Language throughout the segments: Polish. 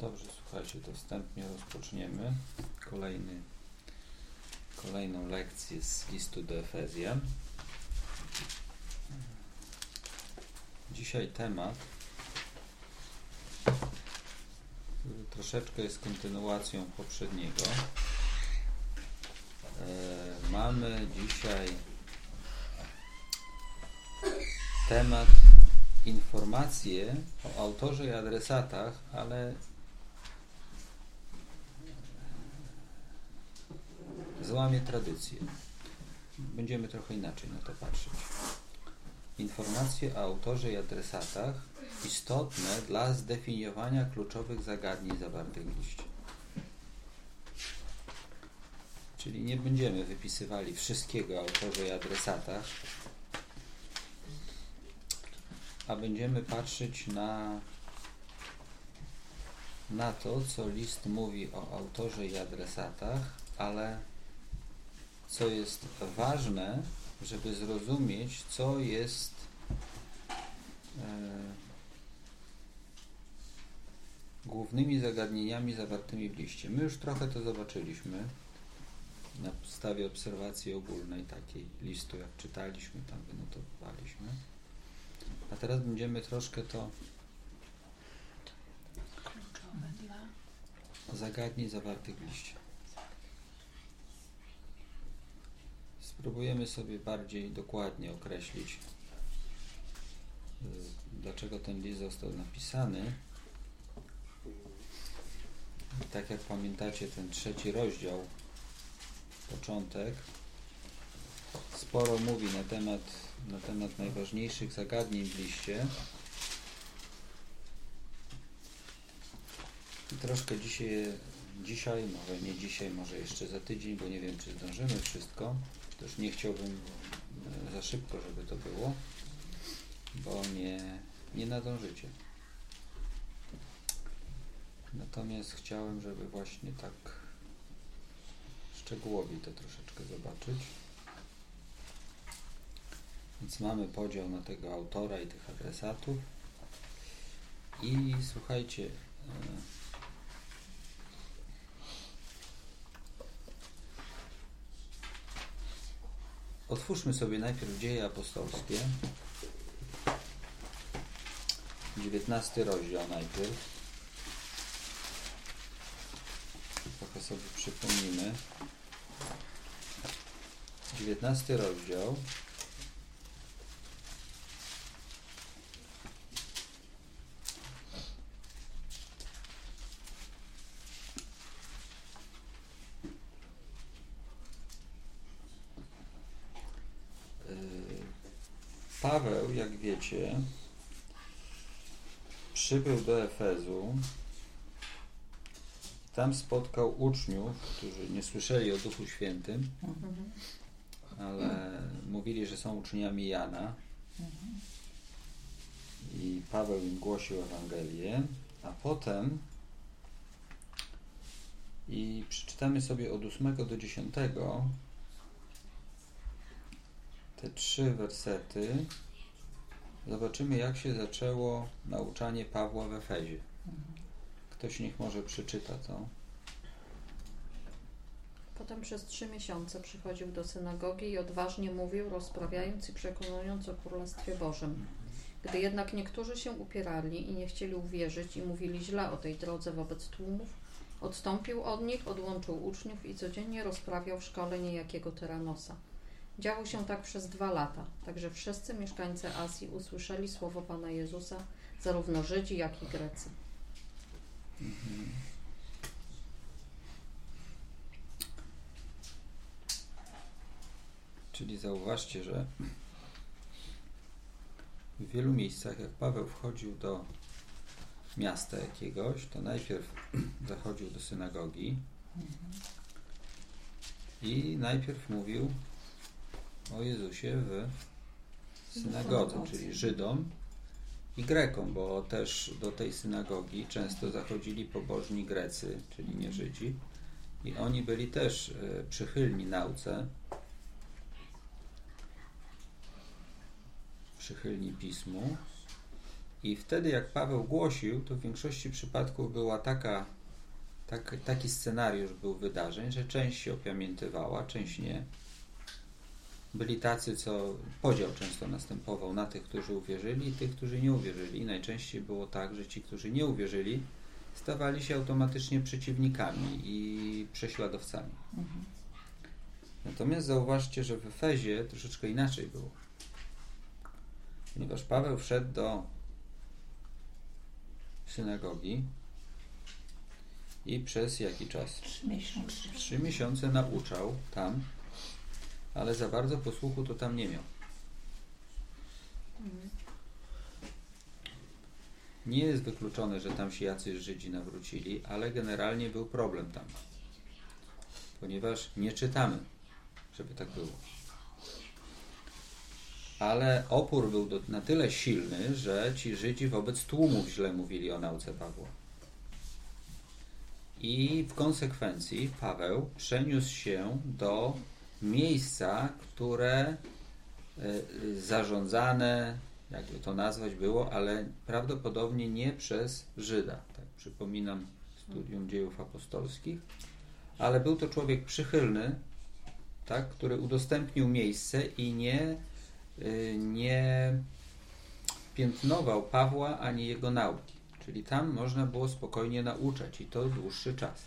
Dobrze, słuchajcie, to wstępnie rozpoczniemy kolejną lekcję z listu do Efezjan. Dzisiaj temat, który troszeczkę jest kontynuacją poprzedniego. Mamy dzisiaj temat informacje o autorze i adresatach, ale złamie tradycję. Będziemy trochę inaczej na to patrzeć. Informacje o autorze i adresatach istotne dla zdefiniowania kluczowych zagadnień zawartych w liście. Czyli nie będziemy wypisywali wszystkiego o autorze i adresatach, a będziemy patrzeć na to, co list mówi o autorze i adresatach, ale co jest ważne, żeby zrozumieć, co jest głównymi zagadnieniami zawartymi w liście. My już trochę to zobaczyliśmy na podstawie obserwacji ogólnej takiej listu, jak czytaliśmy, tam wynotowaliśmy. A teraz będziemy troszkę to zagadnień zawartych w liście. Spróbujemy sobie bardziej dokładnie określić, dlaczego ten list został napisany. I tak jak pamiętacie, ten 3 rozdział, początek, sporo mówi na temat najważniejszych zagadnień w liście. I troszkę dzisiaj, może nie dzisiaj, może jeszcze za tydzień, bo nie wiem, czy zdążymy wszystko. Też nie chciałbym za szybko, żeby to było, bo nie nadążycie. Natomiast chciałem, żeby właśnie tak szczegółowiej to troszeczkę zobaczyć. Więc mamy podział na tego autora i tych adresatów. I słuchajcie, otwórzmy sobie najpierw Dzieje Apostolskie, 19 rozdział najpierw. Trochę sobie przypomnimy. 19 rozdział. Paweł, jak wiecie, przybył do Efezu. Tam spotkał uczniów, którzy nie słyszeli o Duchu Świętym, ale mówili, że są uczniami Jana. I Paweł im głosił Ewangelię, a potem i przeczytamy sobie od 8 do 10 te 3 wersety. Zobaczymy, jak się zaczęło nauczanie Pawła w Efezie. Ktoś niech może przeczyta to. Potem przez 3 miesiące przychodził do synagogi i odważnie mówił, rozprawiając i przekonując o Królestwie Bożym. Gdy jednak niektórzy się upierali i nie chcieli uwierzyć i mówili źle o tej drodze wobec tłumów, odstąpił od nich, odłączył uczniów i codziennie rozprawiał w szkole niejakiego Tyranosa. Działo się tak przez 2 lata, także wszyscy mieszkańcy Azji usłyszeli słowo Pana Jezusa, zarówno Żydzi, jak i Grecy. Czyli zauważcie, że w wielu miejscach, jak Paweł wchodził do miasta jakiegoś, to najpierw zachodził do synagogi i najpierw mówił o Jezusie w synagodze, czyli Żydom i Grekom, bo też do tej synagogi często zachodzili pobożni Grecy, czyli nie Żydzi, i oni byli też przychylni nauce, przychylni Pismu I wtedy jak Paweł głosił, to w większości przypadków była taki scenariusz był wydarzeń, że część się opamiętywała, część nie. Byli tacy, co podział często następował na tych, którzy uwierzyli i tych, którzy nie uwierzyli. I najczęściej było tak, że ci, którzy nie uwierzyli, stawali się automatycznie przeciwnikami i prześladowcami. Natomiast zauważcie, że w Efezie troszeczkę inaczej było. Ponieważ Paweł wszedł do synagogi i przez jaki czas? 3 miesiące. 3 miesiące nauczał tam, ale za bardzo posłuchu to tam nie miał. Nie jest wykluczone, że tam się jacyś Żydzi nawrócili, ale generalnie był problem tam. Ponieważ nie czytamy, żeby tak było. Ale opór był na tyle silny, że ci Żydzi wobec tłumów źle mówili o nauce Pawła. I w konsekwencji Paweł przeniósł się do miejsca, które zarządzane, jakby to nazwać było, ale prawdopodobnie nie przez Żyda. Tak, przypominam studium dziejów apostolskich. Ale był to człowiek przychylny, tak, który udostępnił miejsce i nie piętnował Pawła ani jego nauki. Czyli tam można było spokojnie nauczać i to dłuższy czas.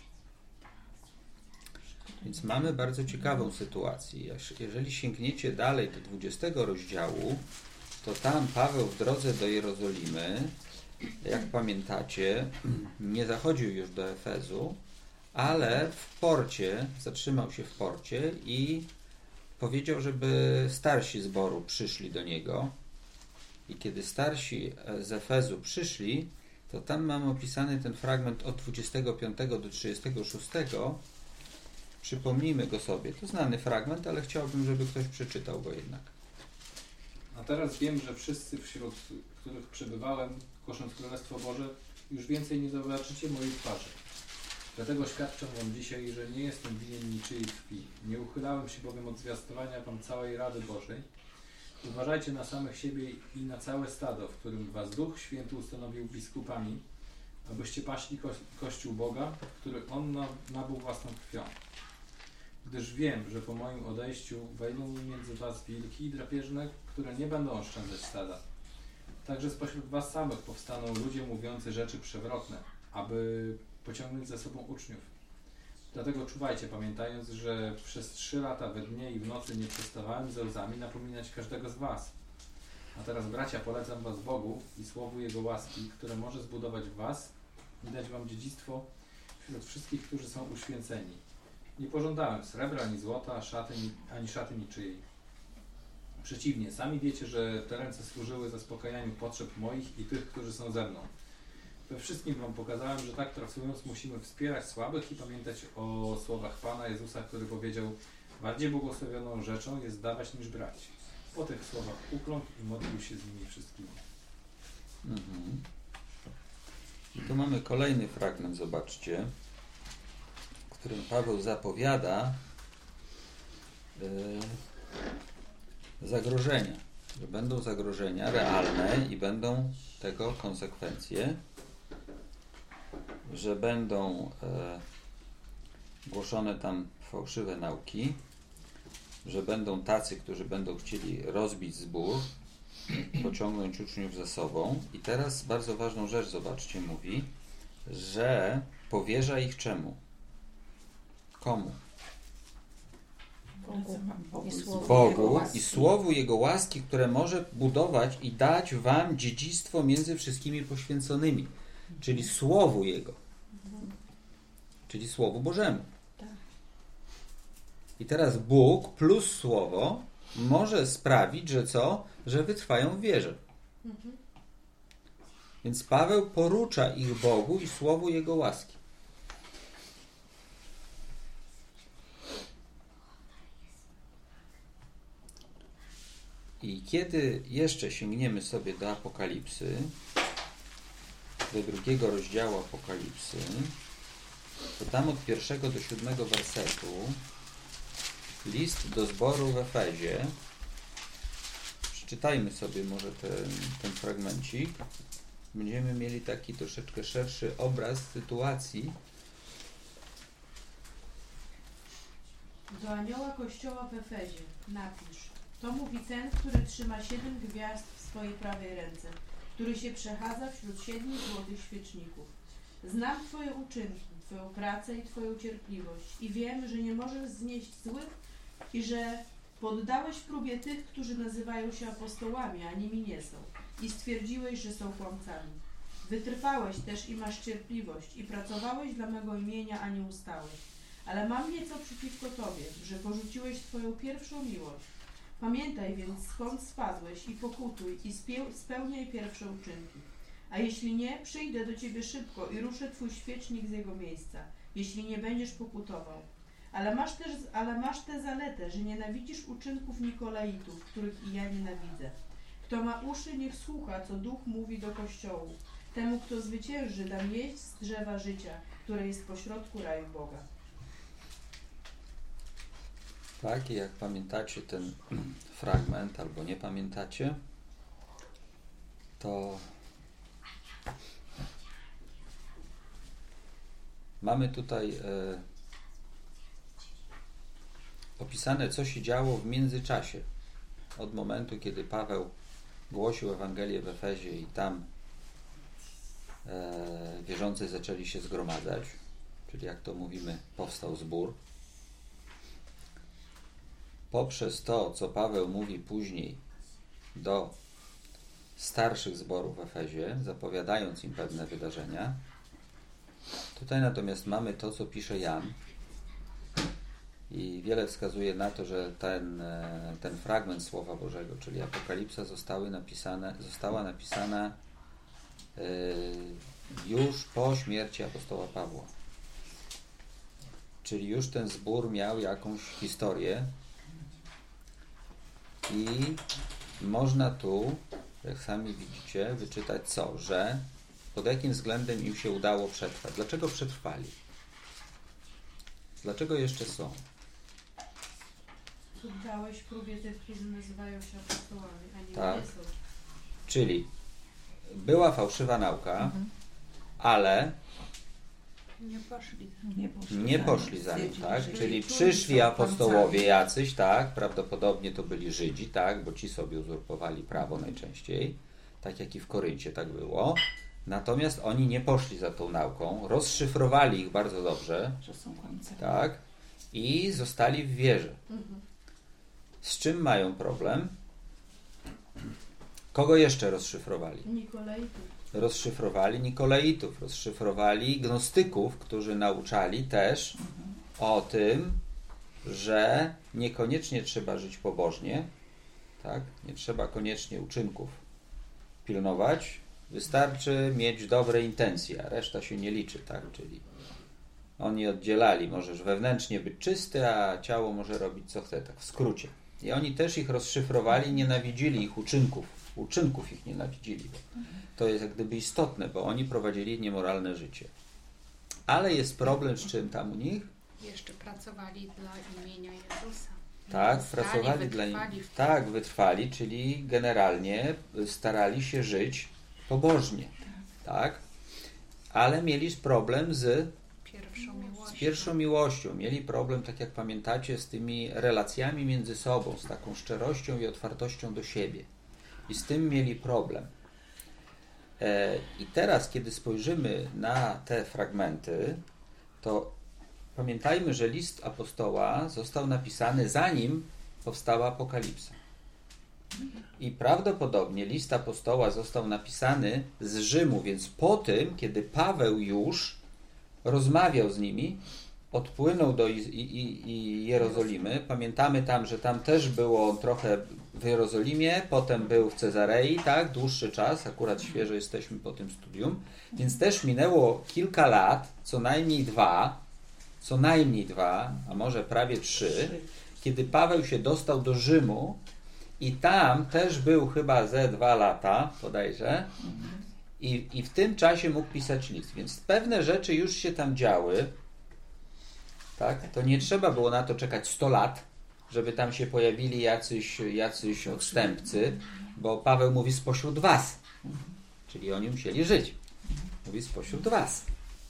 Więc mamy bardzo ciekawą sytuację. Jeżeli sięgniecie dalej do 20 rozdziału, to tam Paweł w drodze do Jerozolimy, jak pamiętacie, nie zachodził już do Efezu, ale w porcie, zatrzymał się w porcie i powiedział, żeby starsi zboru przyszli do niego. I kiedy starsi z Efezu przyszli, to tam mamy opisany ten fragment od 25 do 36. Przypomnijmy go sobie. To znany fragment, ale chciałbym, żeby ktoś przeczytał go jednak. A teraz wiem, że wszyscy, wśród których przebywałem, głosząc Królestwo Boże, już więcej nie zobaczycie mojej twarzy. Dlatego świadczę wam dzisiaj, że nie jestem winien niczyjej krwi. Nie uchylałem się bowiem od zwiastowania wam całej Rady Bożej. Uważajcie na samych siebie i na całe stado, w którym was Duch Święty ustanowił biskupami, abyście paśli Kościół Boga, który On nabył własną krwią. Gdyż wiem, że po moim odejściu wejdą między was wilki i drapieżne, które nie będą oszczędzać stada. Także spośród was samych powstaną ludzie mówiący rzeczy przewrotne, aby pociągnąć za sobą uczniów. Dlatego czuwajcie, pamiętając, że przez 3 lata we dnie i w nocy nie przestawałem ze łzami napominać każdego z was. A teraz, bracia, polecam was Bogu i słowu Jego łaski, które może zbudować w was i dać wam dziedzictwo wśród wszystkich, którzy są uświęceni. Nie pożądałem srebra, ani złota, ani szaty niczyjej. Przeciwnie, sami wiecie, że te ręce służyły zaspokajaniu potrzeb moich i tych, którzy są ze mną. We wszystkim wam pokazałem, że tak pracując musimy wspierać słabych i pamiętać o słowach Pana Jezusa, który powiedział: bardziej błogosławioną rzeczą jest dawać niż brać. Po tych słowach ukląkł i modlił się z nimi wszystkimi. I tu mamy kolejny fragment, zobaczcie, w którym Paweł zapowiada zagrożenia, że będą zagrożenia realne i będą tego konsekwencje, że będą głoszone tam fałszywe nauki, że będą tacy, którzy będą chcieli rozbić zbór, pociągnąć uczniów za sobą. I teraz bardzo ważną rzecz, zobaczcie, mówi, że powierza ich czemu? Komu? Bogu i słowu Jego łaski, które może budować i dać wam dziedzictwo między wszystkimi poświęconymi, czyli Słowu Jego, czyli Słowu Bożemu. I teraz Bóg plus Słowo może sprawić, że co? Że wytrwają w wierze. Więc Paweł porucza ich Bogu i Słowu Jego łaski. I kiedy jeszcze sięgniemy sobie do Apokalipsy, do 2 rozdziału Apokalipsy, to tam od 1 do 7 wersetu list do zboru w Efezie. Przeczytajmy sobie może ten fragmencik. będziemy mieli taki troszeczkę szerszy obraz sytuacji. Do anioła kościoła w Efezie napisz: to mówi ten, który trzyma 7 gwiazd w swojej prawej ręce, który się przechadza wśród 7 złotych świeczników. Znam Twoje uczynki, Twoją pracę i Twoją cierpliwość i wiem, że nie możesz znieść złych i że poddałeś próbie tych, którzy nazywają się apostołami, a nimi nie są, i stwierdziłeś, że są kłamcami. Wytrwałeś też i masz cierpliwość i pracowałeś dla mego imienia, a nie ustałeś. Ale mam nieco przeciwko Tobie, że porzuciłeś Twoją pierwszą miłość. Pamiętaj więc, skąd spadłeś i pokutuj i spełniaj pierwsze uczynki. A jeśli nie, przyjdę do Ciebie szybko i ruszę Twój świecznik z jego miejsca, jeśli nie będziesz pokutował. Ale masz tę zaletę, że nienawidzisz uczynków Nikolaitów, których i ja nienawidzę. Kto ma uszy, niech słucha, co Duch mówi do kościołów. Temu, kto zwycięży, dam jeść z drzewa życia, które jest pośrodku raju Boga. Tak, i jak pamiętacie ten fragment, albo nie pamiętacie, to mamy tutaj opisane, co się działo w międzyczasie. Od momentu, kiedy Paweł głosił Ewangelię w Efezie i tam wierzący zaczęli się zgromadzać, czyli jak to mówimy, powstał zbór. Poprzez to, co Paweł mówi później do starszych zborów w Efezie, zapowiadając im pewne wydarzenia. Tutaj natomiast mamy to, co pisze Jan. I wiele wskazuje na to, że ten fragment Słowa Bożego, czyli Apokalipsa, została napisana już po śmierci apostoła Pawła. Czyli już ten zbór miał jakąś historię i można tu, jak sami widzicie, wyczytać co? Że pod jakim względem im się udało przetrwać. Dlaczego przetrwali? Dlaczego jeszcze są? Poddałeś próbie tych, którzy nazywają się apostołami, a nie Tak. nie są. Czyli była fałszywa nauka, ale nie poszli za nim, tak? Czyli przyszli apostołowie jacyś, tak? Prawdopodobnie to byli Żydzi, tak? Bo ci sobie uzurpowali prawo najczęściej, tak jak i w Koryncie tak było. Natomiast oni nie poszli za tą nauką, rozszyfrowali ich bardzo dobrze, że są kłamcami. tak? I zostali w wierze. Z czym mają problem? Kogo jeszcze rozszyfrowali? Nikolaitów. Rozszyfrowali Nikolaitów, rozszyfrowali gnostyków, którzy nauczali też o tym, że niekoniecznie trzeba żyć pobożnie, tak? Nie trzeba koniecznie uczynków pilnować, wystarczy mieć dobre intencje, a reszta się nie liczy, tak? Czyli oni oddzielali, możesz wewnętrznie być czysty, a ciało może robić co chce, tak w skrócie. I oni też ich rozszyfrowali, nienawidzili ich uczynków ich nienawidzili. To jest jak gdyby istotne, bo oni prowadzili niemoralne życie. Ale jest problem z czym tam u nich? Jeszcze pracowali dla imienia Jezusa. Tak, pracowali dla nich. Tak, wytrwali, czyli generalnie starali się żyć pobożnie. Tak? Ale mieli problem z pierwszą miłością. Mieli problem, tak jak pamiętacie, z tymi relacjami między sobą, z taką szczerością i otwartością do siebie. I z tym mieli problem. I teraz, kiedy spojrzymy na te fragmenty, to pamiętajmy, że list apostoła został napisany zanim powstała Apokalipsa. I prawdopodobnie list apostoła został napisany z Rzymu, więc po tym, kiedy Paweł już rozmawiał z nimi, odpłynął do Jerozolimy. Pamiętamy tam, że tam też było trochę w Jerozolimie, potem był w Cezarei, tak, dłuższy czas, akurat świeżo jesteśmy po tym studium, więc też minęło kilka lat, co najmniej dwa, a może prawie 3, kiedy Paweł się dostał do Rzymu i tam też był chyba ze 2 lata, bodajże, i w tym czasie mógł pisać list, więc pewne rzeczy już się tam działy, tak? To nie trzeba było na to czekać 100 lat, żeby tam się pojawili jacyś odstępcy, bo Paweł mówi spośród was. Czyli oni musieli żyć. Mówi spośród was.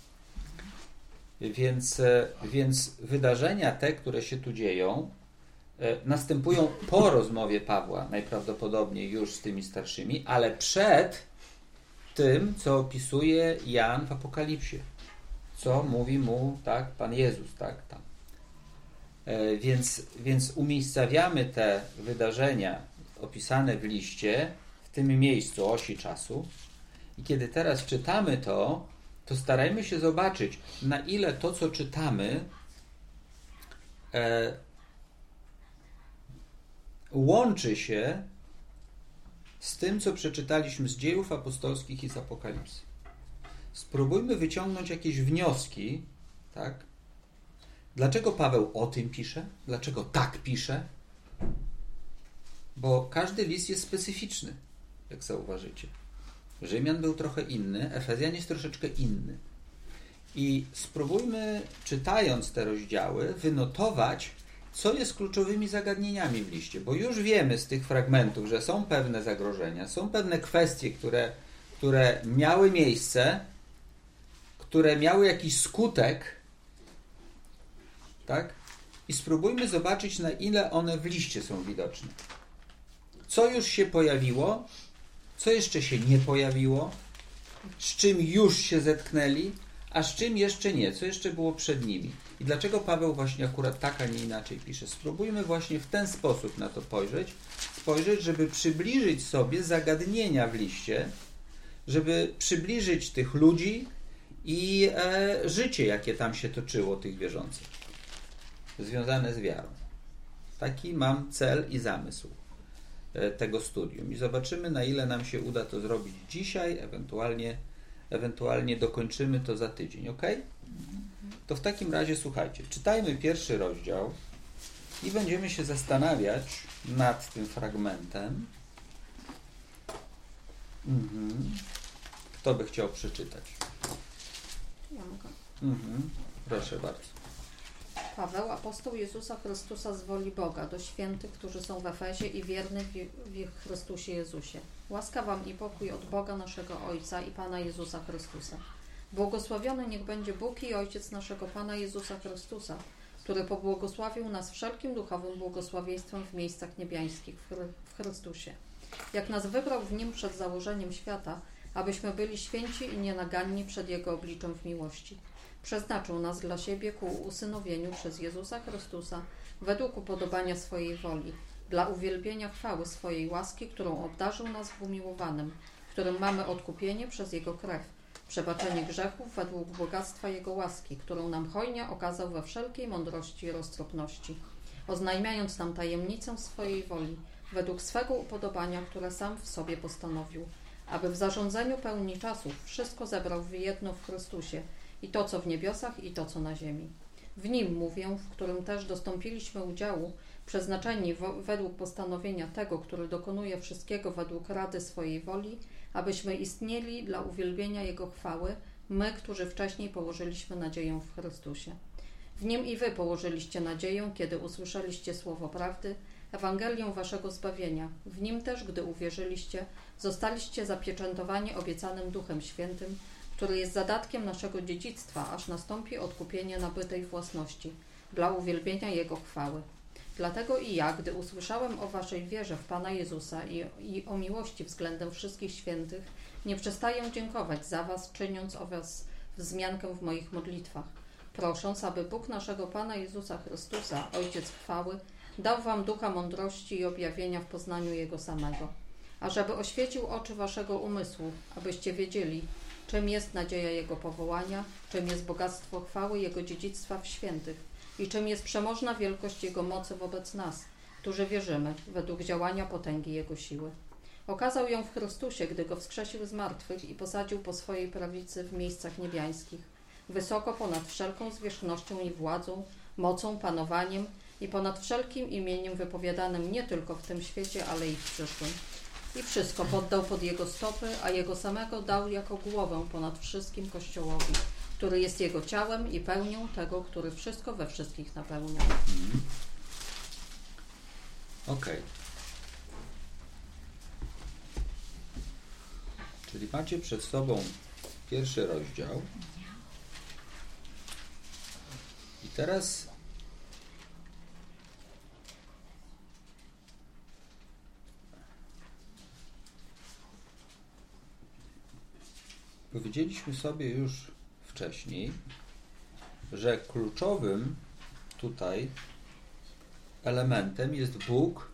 Więc wydarzenia te, które się tu dzieją, następują po rozmowie Pawła, najprawdopodobniej już z tymi starszymi, ale przed tym, co opisuje Jan w Apokalipsie. Co mówi mu, tak, Pan Jezus, tak, tam. Więc umiejscawiamy te wydarzenia opisane w liście w tym miejscu osi czasu i kiedy teraz czytamy to starajmy się zobaczyć, na ile to, co czytamy, łączy się z tym, co przeczytaliśmy z Dziejów Apostolskich i z Apokalipsy. Spróbujmy wyciągnąć jakieś wnioski, tak? Dlaczego Paweł o tym pisze? Dlaczego tak pisze? Bo każdy list jest specyficzny, jak zauważycie. Rzymian był trochę inny, Efezjan jest troszeczkę inny. I spróbujmy, czytając te rozdziały, wynotować, co jest kluczowymi zagadnieniami w liście. Bo już wiemy z tych fragmentów, że są pewne zagrożenia, są pewne kwestie, które miały miejsce, które miały jakiś skutek, tak? I spróbujmy zobaczyć, na ile one w liście są widoczne. Co już się pojawiło, co jeszcze się nie pojawiło, z czym już się zetknęli, a z czym jeszcze nie, co jeszcze było przed nimi. I dlaczego Paweł właśnie akurat tak, a nie inaczej pisze. Spróbujmy właśnie w ten sposób na to spojrzeć, żeby przybliżyć sobie zagadnienia w liście, żeby przybliżyć tych ludzi i życie, jakie tam się toczyło, tych wierzących, związane z wiarą. Taki mam cel i zamysł tego studium. I zobaczymy, na ile nam się uda to zrobić dzisiaj, ewentualnie dokończymy to za tydzień, ok? To w takim razie słuchajcie, czytajmy pierwszy rozdział i będziemy się zastanawiać nad tym fragmentem. Kto by chciał przeczytać? Ja mogę. Proszę bardzo. Paweł, apostoł Jezusa Chrystusa z woli Boga, do świętych, którzy są w Efezie i wiernych w Chrystusie Jezusie. Łaska wam i pokój od Boga naszego Ojca i Pana Jezusa Chrystusa. Błogosławiony niech będzie Bóg i Ojciec naszego Pana Jezusa Chrystusa, który pobłogosławił nas wszelkim duchowym błogosławieństwem w miejscach niebiańskich w Chrystusie. Jak nas wybrał w Nim przed założeniem świata, abyśmy byli święci i nienaganni przed Jego obliczem w miłości. Przeznaczył nas dla siebie ku usynowieniu przez Jezusa Chrystusa według upodobania swojej woli, dla uwielbienia chwały swojej łaski, którą obdarzył nas w umiłowanym, w którym mamy odkupienie przez Jego krew, przebaczenie grzechów według bogactwa Jego łaski, którą nam hojnie okazał we wszelkiej mądrości i roztropności, oznajmiając nam tajemnicę swojej woli, według swego upodobania, które sam w sobie postanowił, aby w zarządzaniu pełni czasów wszystko zebrał w jedno w Chrystusie, i to, co w niebiosach, i to, co na ziemi. W Nim, mówię, w którym też dostąpiliśmy udziału, przeznaczeni według postanowienia tego, który dokonuje wszystkiego według rady swojej woli, abyśmy istnieli dla uwielbienia Jego chwały, my, którzy wcześniej położyliśmy nadzieję w Chrystusie. W Nim i wy położyliście nadzieję, kiedy usłyszeliście słowo prawdy, Ewangelię waszego zbawienia. W Nim też, gdy uwierzyliście, zostaliście zapieczętowani obiecanym Duchem Świętym, który jest zadatkiem naszego dziedzictwa, aż nastąpi odkupienie nabytej własności, dla uwielbienia Jego chwały. Dlatego i ja, gdy usłyszałem o waszej wierze w Pana Jezusa i o miłości względem wszystkich świętych, nie przestaję dziękować za was, czyniąc o was wzmiankę w moich modlitwach, prosząc, aby Bóg naszego Pana Jezusa Chrystusa, Ojciec chwały, dał wam ducha mądrości i objawienia w poznaniu Jego samego, ażeby oświecił oczy waszego umysłu, abyście wiedzieli, czym jest nadzieja Jego powołania, czym jest bogactwo chwały Jego dziedzictwa w świętych i czym jest przemożna wielkość Jego mocy wobec nas, którzy wierzymy, według działania potęgi Jego siły. Okazał ją w Chrystusie, gdy Go wskrzesił z martwych i posadził po swojej prawicy w miejscach niebiańskich, wysoko ponad wszelką zwierzchnością i władzą, mocą, panowaniem i ponad wszelkim imieniem wypowiadanym nie tylko w tym świecie, ale i w przyszłym. I wszystko poddał pod Jego stopy, a Jego samego dał jako głowę ponad wszystkim Kościołowi, który jest Jego ciałem i pełnią tego, który wszystko we wszystkich napełnia. Okej. Czyli macie przed sobą pierwszy rozdział. I teraz powiedzieliśmy sobie już wcześniej, że kluczowym tutaj elementem jest Bóg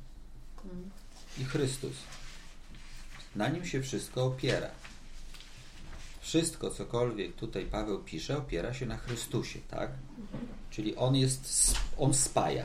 i Chrystus. Na nim się wszystko opiera. Wszystko, cokolwiek tutaj Paweł pisze, opiera się na Chrystusie, tak? Czyli on spaja.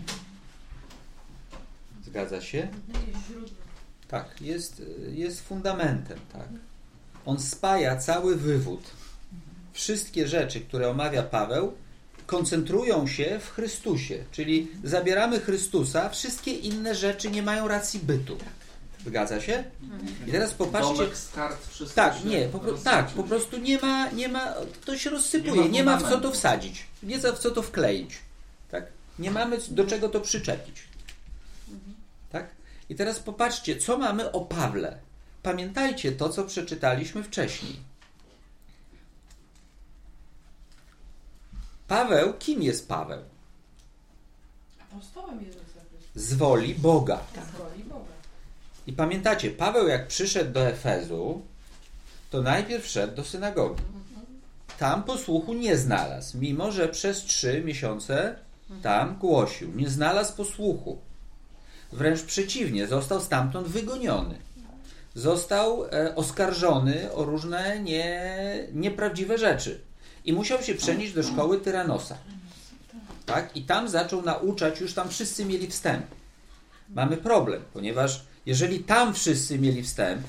Zgadza się? Jest źródło. Tak, jest fundamentem, tak? On spaja cały wywód. Wszystkie rzeczy, które omawia Paweł, koncentrują się w Chrystusie. Czyli zabieramy Chrystusa, wszystkie inne rzeczy nie mają racji bytu. Zgadza się? I teraz popatrzcie. Domek z kart wszystko Tak, się nie, po prostu nie ma, to się rozsypuje, nie ma w co to wsadzić, nie ma w co to wkleić. Tak? Nie mamy do czego to przyczepić. Tak? I teraz popatrzcie, co mamy o Pawle. Pamiętajcie to, co przeczytaliśmy wcześniej. Paweł, kim jest Paweł? Apostołem Jezusa Chrystusa. Z woli Boga. Z woli Boga. I pamiętacie, Paweł jak przyszedł do Efezu, to najpierw wszedł do synagogi. Tam posłuchu nie znalazł, mimo że przez 3 miesiące tam głosił. Nie znalazł posłuchu. Wręcz przeciwnie, został stamtąd wygoniony. Został oskarżony o różne nieprawdziwe rzeczy. I musiał się przenieść do szkoły Tyranosa. Tak? I tam zaczął nauczać, już tam wszyscy mieli wstęp. Mamy problem, ponieważ jeżeli tam wszyscy mieli wstęp,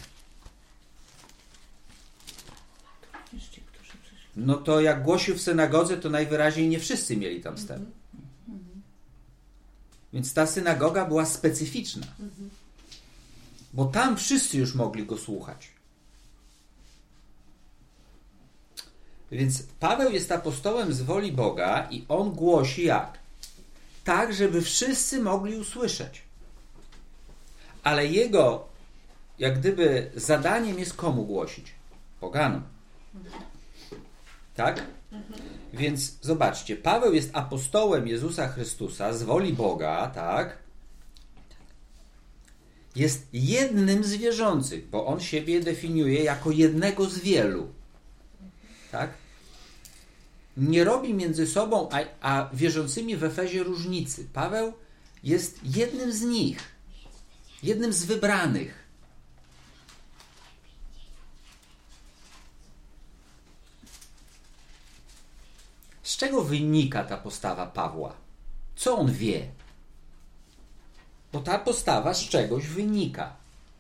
no to jak głosił w synagodze, to najwyraźniej nie wszyscy mieli tam wstęp. Więc ta synagoga była specyficzna. Bo tam wszyscy już mogli go słuchać. Więc Paweł jest apostołem z woli Boga i on głosi jak? Tak, żeby wszyscy mogli usłyszeć. Ale jego, jak gdyby, zadaniem jest komu głosić? Poganom. Tak? Więc zobaczcie, Paweł jest apostołem Jezusa Chrystusa z woli Boga, tak? Jest jednym z wierzących, bo on siebie definiuje jako jednego z wielu. Tak? Nie robi między sobą a wierzącymi w Efezie różnicy. Paweł jest jednym z nich. Jednym z wybranych. Z czego wynika ta postawa Pawła? Co on wie? Bo ta postawa z czegoś wynika.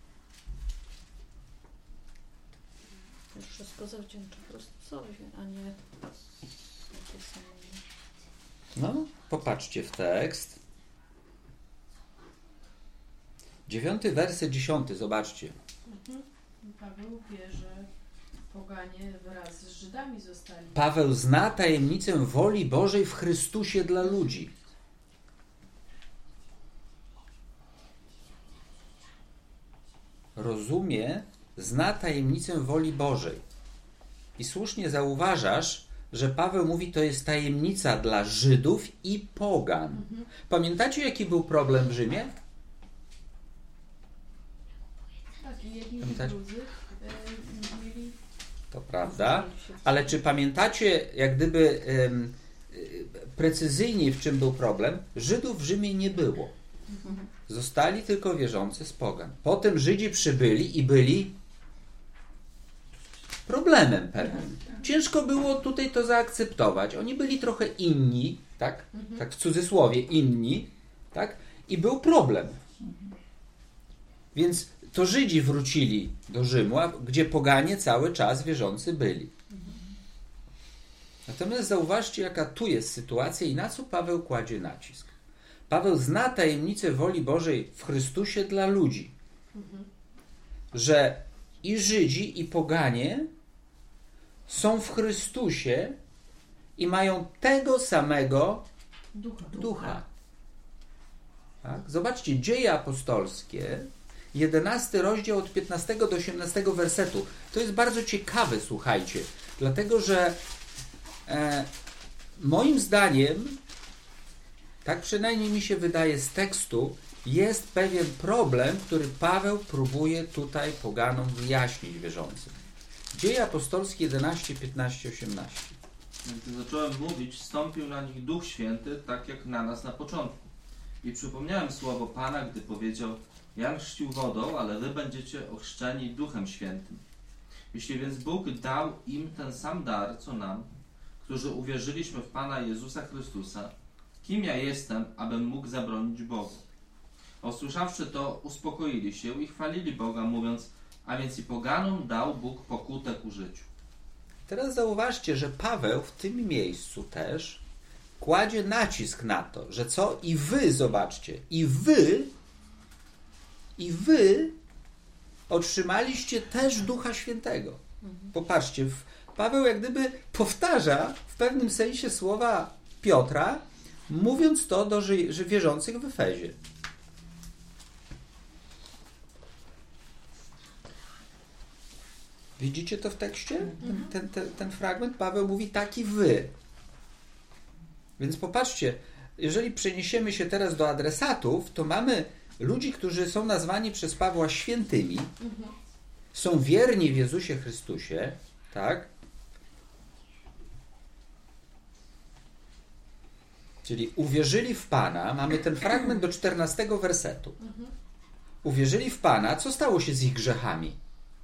Wszystko zawdzięcza Chrystusowi, a nie sobie samemu. No, popatrzcie w tekst. 9 werset 10, zobaczcie. Paweł wie, że poganie wraz z Żydami zostali. Paweł zna tajemnicę woli Bożej w Chrystusie dla ludzi. Rozumie, zna tajemnicę woli Bożej. I słusznie zauważasz, że Paweł mówi, to jest tajemnica dla Żydów i pogan. Pamiętacie, jaki był problem w Rzymie? Tak, i jedni i Pamiętacie? drudzy mieli... To prawda. Ale czy pamiętacie, jak gdyby precyzyjniej, w czym był problem? Żydów w Rzymie nie było. Zostali tylko wierzący z pogan. Potem Żydzi przybyli i byli problemem pewnym. Ciężko było tutaj to zaakceptować. Oni byli trochę inni, tak? Tak w cudzysłowie inni, tak? I był problem. Więc to Żydzi wrócili do Rzymu, gdzie poganie cały czas wierzący byli. Natomiast zauważcie, jaka tu jest sytuacja i na co Paweł kładzie nacisk. Paweł zna tajemnicę woli Bożej w Chrystusie dla ludzi. Że i Żydzi, i poganie są w Chrystusie i mają tego samego ducha. Tak? Zobaczcie, Dzieje apostolskie 11 rozdział od 15 do 18 wersetu. To jest bardzo ciekawe, słuchajcie, dlatego że moim zdaniem, tak przynajmniej mi się wydaje z tekstu, jest pewien problem, który Paweł próbuje tutaj poganom wyjaśnić wierzącym. Dzieje apostolskie 11, 15, 18. Gdy zacząłem mówić, zstąpił na nich Duch Święty, tak jak na nas na początku. I przypomniałem słowo Pana, gdy powiedział: Jan chrzcił wodą, ale wy będziecie ochrzczeni Duchem Świętym. Jeśli więc Bóg dał im ten sam dar, co nam, którzy uwierzyliśmy w Pana Jezusa Chrystusa, kim ja jestem, abym mógł zabronić Bogu? Usłyszawszy to, uspokoili się i chwalili Boga, mówiąc: a więc i poganom dał Bóg pokutę ku życiu. Teraz zauważcie, że Paweł w tym miejscu też kładzie nacisk na to, że co? I wy, zobaczcie, i wy otrzymaliście też Ducha Świętego. Popatrzcie, Paweł jak gdyby powtarza w pewnym sensie słowa Piotra, mówiąc to do wierzących w Efezie. Widzicie to w tekście? Ten fragment? Paweł mówi tak i wy. Więc popatrzcie, jeżeli przeniesiemy się teraz do adresatów, to mamy ludzi, którzy są nazwani przez Pawła świętymi, są wierni w Jezusie Chrystusie, tak? Czyli uwierzyli w Pana, mamy ten fragment do 14 wersetu. Uwierzyli w Pana, co stało się z ich grzechami?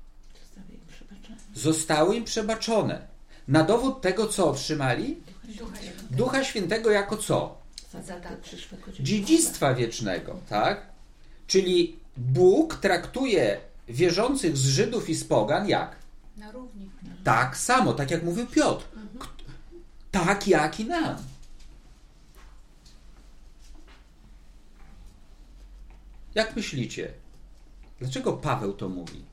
Zostały im przebaczone. Na dowód tego, co otrzymali? Ducha Świętego jako co? Dziedzictwa wiecznego, tak? Czyli Bóg traktuje wierzących z Żydów i z pogan jak? Na równi. Tak samo, tak jak mówił Piotr. Tak jak i nam. Jak myślicie? Dlaczego Paweł to mówi?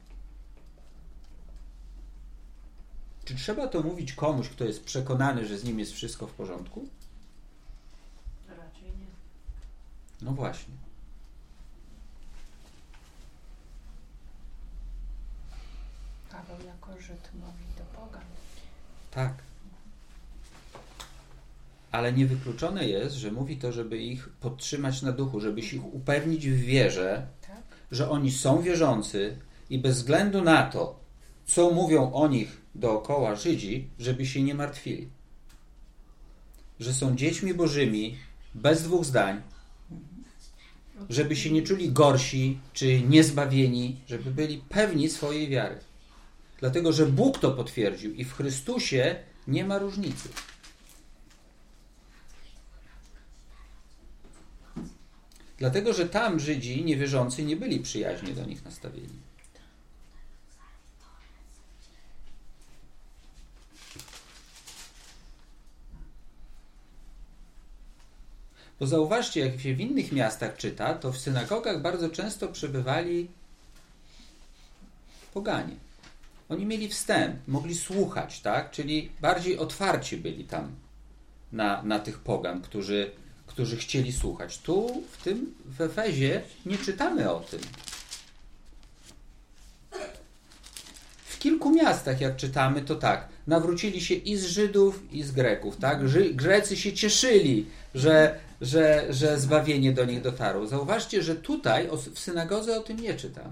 Czy trzeba to mówić komuś, kto jest przekonany, że z nim jest wszystko w porządku? Raczej nie. No właśnie. Paweł jako Żyd mówi do pogan. Tak. Ale niewykluczone jest, że mówi to, żeby ich podtrzymać na duchu, żeby się ich upewnić w wierze, Tak? że oni są wierzący i bez względu na to, co mówią o nich dookoła Żydzi, żeby się nie martwili. Że są dziećmi bożymi, bez dwóch zdań, żeby się nie czuli gorsi czy niezbawieni, żeby byli pewni swojej wiary. Dlatego, że Bóg to potwierdził i w Chrystusie nie ma różnicy. Dlatego, że tam Żydzi niewierzący nie byli przyjaźnie do nich nastawieni. Bo zauważcie, jak się w innych miastach czyta, to w synagogach bardzo często przebywali poganie. Oni mieli wstęp, mogli słuchać, tak? Czyli bardziej otwarci byli tam na tych pogan, którzy chcieli słuchać. Tu, w Efezie, nie czytamy o tym. W kilku miastach, jak czytamy, to tak, nawrócili się i z Żydów, i z Greków, tak? Grecy się cieszyli, że zbawienie do nich dotarło. Zauważcie, że tutaj w synagodze o tym nie czytamy.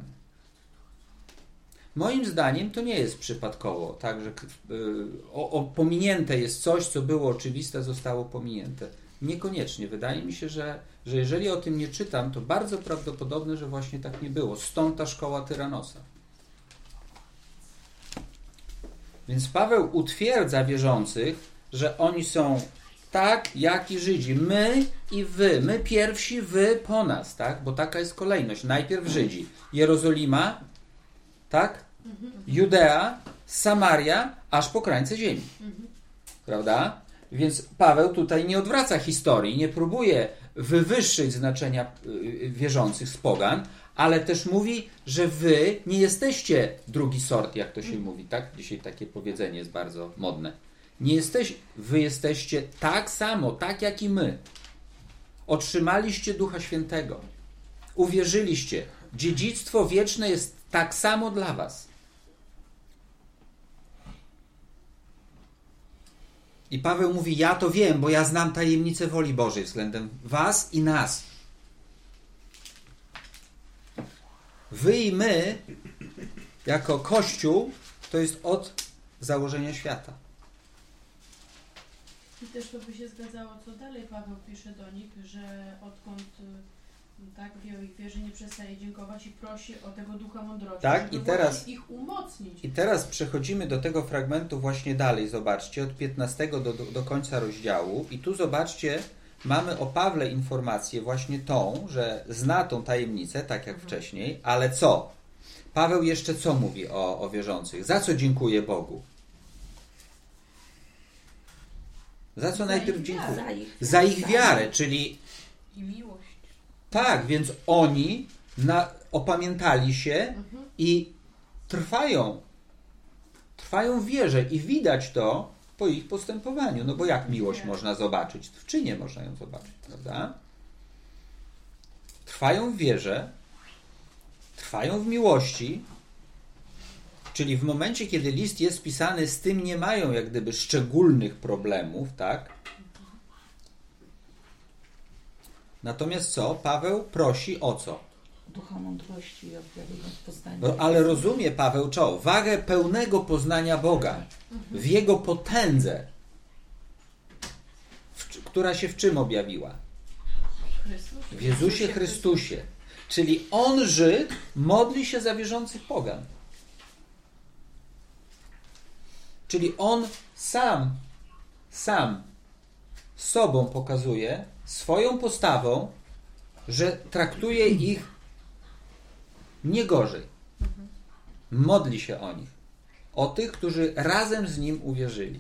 Moim zdaniem to nie jest przypadkowo, tak, że pominięte jest coś, co było oczywiste, zostało pominięte. Niekoniecznie. Wydaje mi się, że jeżeli o tym nie czytam, to bardzo prawdopodobne, że właśnie tak nie było. Stąd ta szkoła Tyranosa. Więc Paweł utwierdza wierzących, że oni są tak, jak i Żydzi. My i wy. My pierwsi, wy po nas, tak? Bo taka jest kolejność. Najpierw Żydzi. Jerozolima, tak? Judea, Samaria, aż po krańce ziemi. Prawda? Więc Paweł tutaj nie odwraca historii, nie próbuje wywyższyć znaczenia wierzących z pogan, ale też mówi, że wy nie jesteście drugi sort, jak to się mówi, tak? Dzisiaj takie powiedzenie jest bardzo modne. Wy jesteście tak samo, tak jak i my. Otrzymaliście Ducha Świętego. Uwierzyliście. Dziedzictwo wieczne jest tak samo dla was. I Paweł mówi, ja to wiem, bo ja znam tajemnicę woli Bożej względem was i nas. Wy i my, jako Kościół, to jest od założenia świata. I też to by się zgadzało, co dalej Paweł pisze do nich, że odkąd tak wie o ich wierze, nie przestaje dziękować i prosi o tego ducha mądrości, Tak, żeby i teraz ich umocnić. I teraz przechodzimy do tego fragmentu właśnie dalej, zobaczcie, od 15 do końca rozdziału. I tu zobaczcie, mamy o Pawle informację właśnie tą, że zna tą tajemnicę, tak jak wcześniej, ale co? Paweł jeszcze co mówi o wierzących? Za co dziękuję Bogu? Za co najpierw dziękuję? Za ich wiarę, czyli I miłość. tak, więc oni opamiętali się i trwają w wierze i widać to po ich postępowaniu. No bo jak miłość można zobaczyć? W czynie można ją zobaczyć, prawda? Trwają w wierze, trwają w miłości, czyli w momencie, kiedy list jest pisany, z tym nie mają jak gdyby szczególnych problemów, tak? Natomiast co? Paweł prosi o co? Ducha mądrości i objawienia poznania. No, ale rozumie Paweł co? Wagę pełnego poznania Boga w Jego potędze, która się w czym objawiła? W Jezusie Chrystusie. Czyli On, Żyd, modli się za wierzących pogan. Czyli On sam sobą pokazuje, swoją postawą, że traktuje ich nie gorzej. Modli się o nich. O tych, którzy razem z Nim uwierzyli.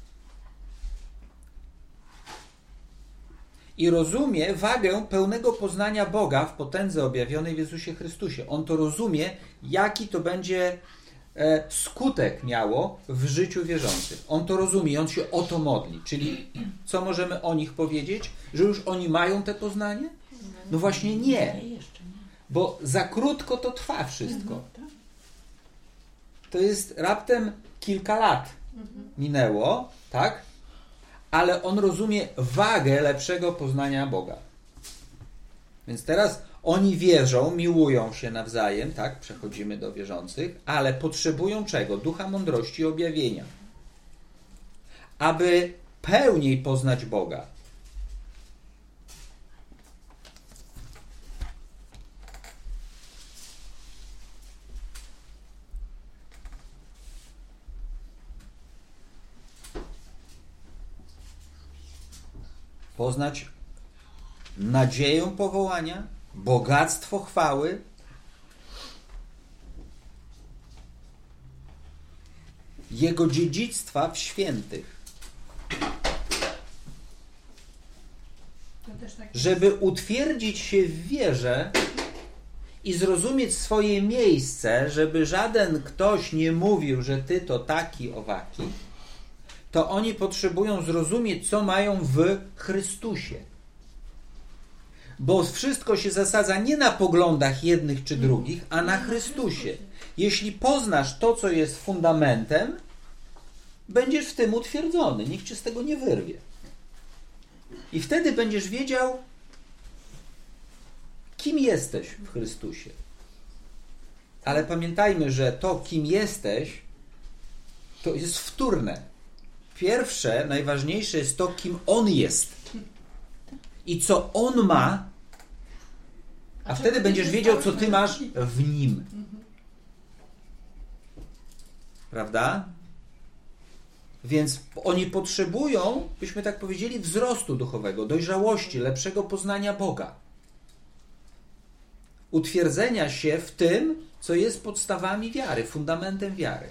I rozumie wagę pełnego poznania Boga w potędze objawionej w Jezusie Chrystusie. On to rozumie, jaki to będzie skutek miało w życiu wierzących. On to rozumie, on się o to modli. Czyli co możemy o nich powiedzieć? Że już oni mają te poznanie? No właśnie nie. Bo za krótko to trwa wszystko. To jest raptem kilka lat minęło, tak? Ale on rozumie wagę lepszego poznania Boga. Więc teraz oni wierzą, miłują się nawzajem, tak? Przechodzimy do wierzących, ale potrzebują czego? Ducha mądrości i objawienia. Aby pełniej poznać Boga. Poznać nadzieję powołania, bogactwo chwały, Jego dziedzictwa w świętych. Żeby utwierdzić się w wierze i zrozumieć swoje miejsce, żeby żaden ktoś nie mówił, że ty to taki, owaki, to oni potrzebują zrozumieć, co mają w Chrystusie. Bo wszystko się zasadza nie na poglądach jednych czy drugich, a na Chrystusie. Jeśli poznasz to, co jest fundamentem, będziesz w tym utwierdzony. Nikt cię z tego nie wyrwie. I wtedy będziesz wiedział, kim jesteś w Chrystusie. Ale pamiętajmy, że to, kim jesteś, to jest wtórne. Pierwsze, najważniejsze jest to, kim On jest. I co On ma, a wtedy będziesz wiedział, co ty masz w Nim. Prawda? Więc oni potrzebują, byśmy tak powiedzieli, wzrostu duchowego, dojrzałości, lepszego poznania Boga. Utwierdzenia się w tym, co jest podstawami wiary, fundamentem wiary.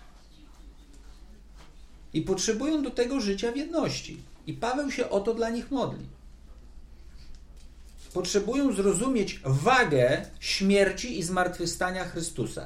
I potrzebują do tego życia w jedności. I Paweł się o to dla nich modli. Potrzebują zrozumieć wagę śmierci i zmartwychwstania Chrystusa.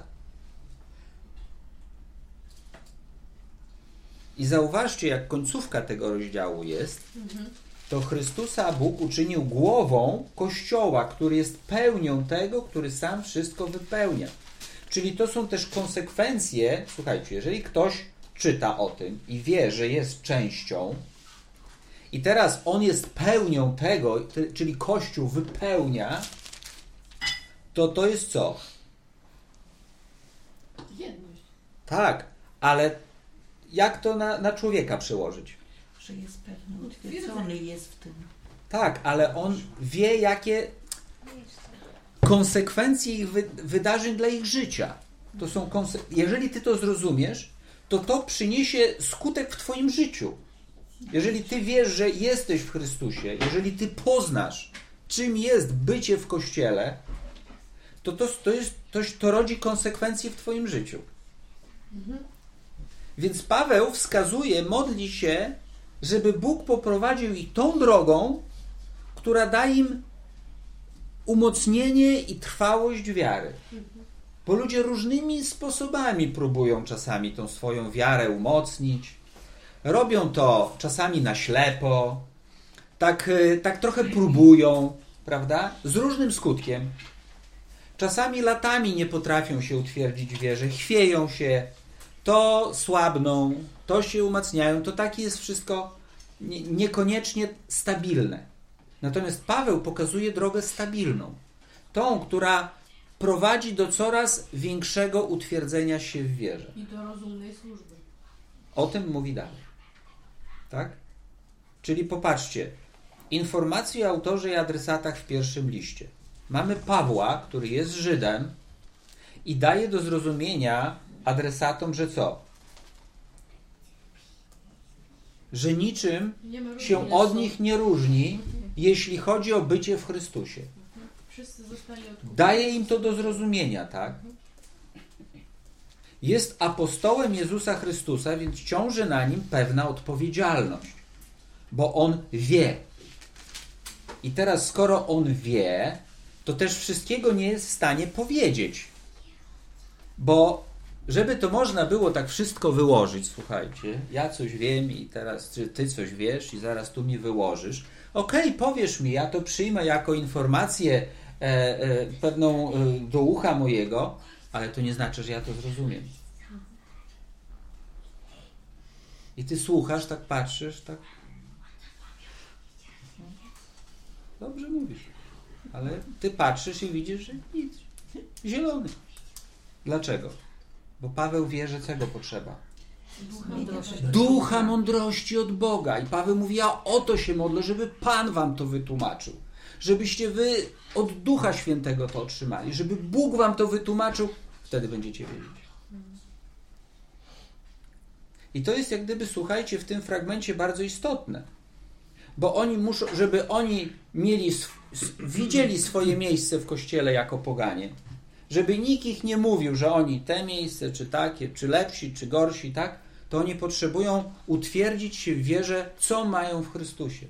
I zauważcie, jak końcówka tego rozdziału jest. to Chrystusa Bóg uczynił głową Kościoła, który jest pełnią tego, który sam wszystko wypełnia. Czyli to są też konsekwencje, słuchajcie, jeżeli ktoś czyta o tym i wie, że jest częścią i teraz on jest pełnią tego, czyli Kościół wypełnia, to jest co? Jedność. Tak, ale jak to na człowieka przełożyć? Że jest pewnie utwierdzony jest w tym. Tak, ale on wie, jakie konsekwencje ich wydarzeń dla ich życia. To są jeżeli ty to zrozumiesz, to przyniesie skutek w twoim życiu. Jeżeli ty wiesz, że jesteś w Chrystusie, jeżeli ty poznasz, czym jest bycie w Kościele, to rodzi konsekwencje w twoim życiu. Więc Paweł wskazuje, modli się, żeby Bóg poprowadził ich tą drogą, która da im umocnienie i trwałość wiary. Bo ludzie różnymi sposobami próbują czasami tą swoją wiarę umocnić. Robią to czasami na ślepo. Tak trochę próbują, prawda? Z różnym skutkiem. Czasami latami nie potrafią się utwierdzić w wierze. Chwieją się. To słabną, to się umacniają. To takie jest wszystko niekoniecznie stabilne. Natomiast Paweł pokazuje drogę stabilną. Tą, która prowadzi do coraz większego utwierdzenia się w wierze. I do rozumnej służby. O tym mówi dalej. Tak? Czyli popatrzcie, informacje o autorze i adresatach w pierwszym liście. Mamy Pawła, który jest Żydem i daje do zrozumienia adresatom, że co? Że niczym się od nich nie różni, jeśli chodzi o bycie w Chrystusie. Wszyscy zostali odkupieni. Daje im to do zrozumienia, tak? Jest apostołem Jezusa Chrystusa, więc ciąży na nim pewna odpowiedzialność. Bo on wie. I teraz, skoro on wie, to też wszystkiego nie jest w stanie powiedzieć. Bo żeby to można było tak wszystko wyłożyć, słuchajcie, ja coś wiem i teraz ty coś wiesz i zaraz tu mi wyłożysz. Okej, powiesz mi, ja to przyjmę jako informację pewną do ucha mojego, ale to nie znaczy, że ja to zrozumiem. I ty słuchasz, tak patrzysz, tak? Dobrze mówisz. Ale ty patrzysz i widzisz, że nic. Zielony. Dlaczego? Bo Paweł wie, że czego potrzeba? Ducha mądrości od Boga. I Paweł mówi, ja o to się modlę, żeby Pan wam to wytłumaczył. Żebyście wy od Ducha Świętego to otrzymali. Żeby Bóg wam to wytłumaczył. Wtedy będziecie wiedzieć. I to jest jak gdyby, słuchajcie, w tym fragmencie bardzo istotne. Bo oni muszą, żeby oni widzieli swoje miejsce w Kościele jako poganie. Żeby nikt ich nie mówił, że oni te miejsce, czy takie, czy lepsi, czy gorsi, tak? To oni potrzebują utwierdzić się w wierze, co mają w Chrystusie.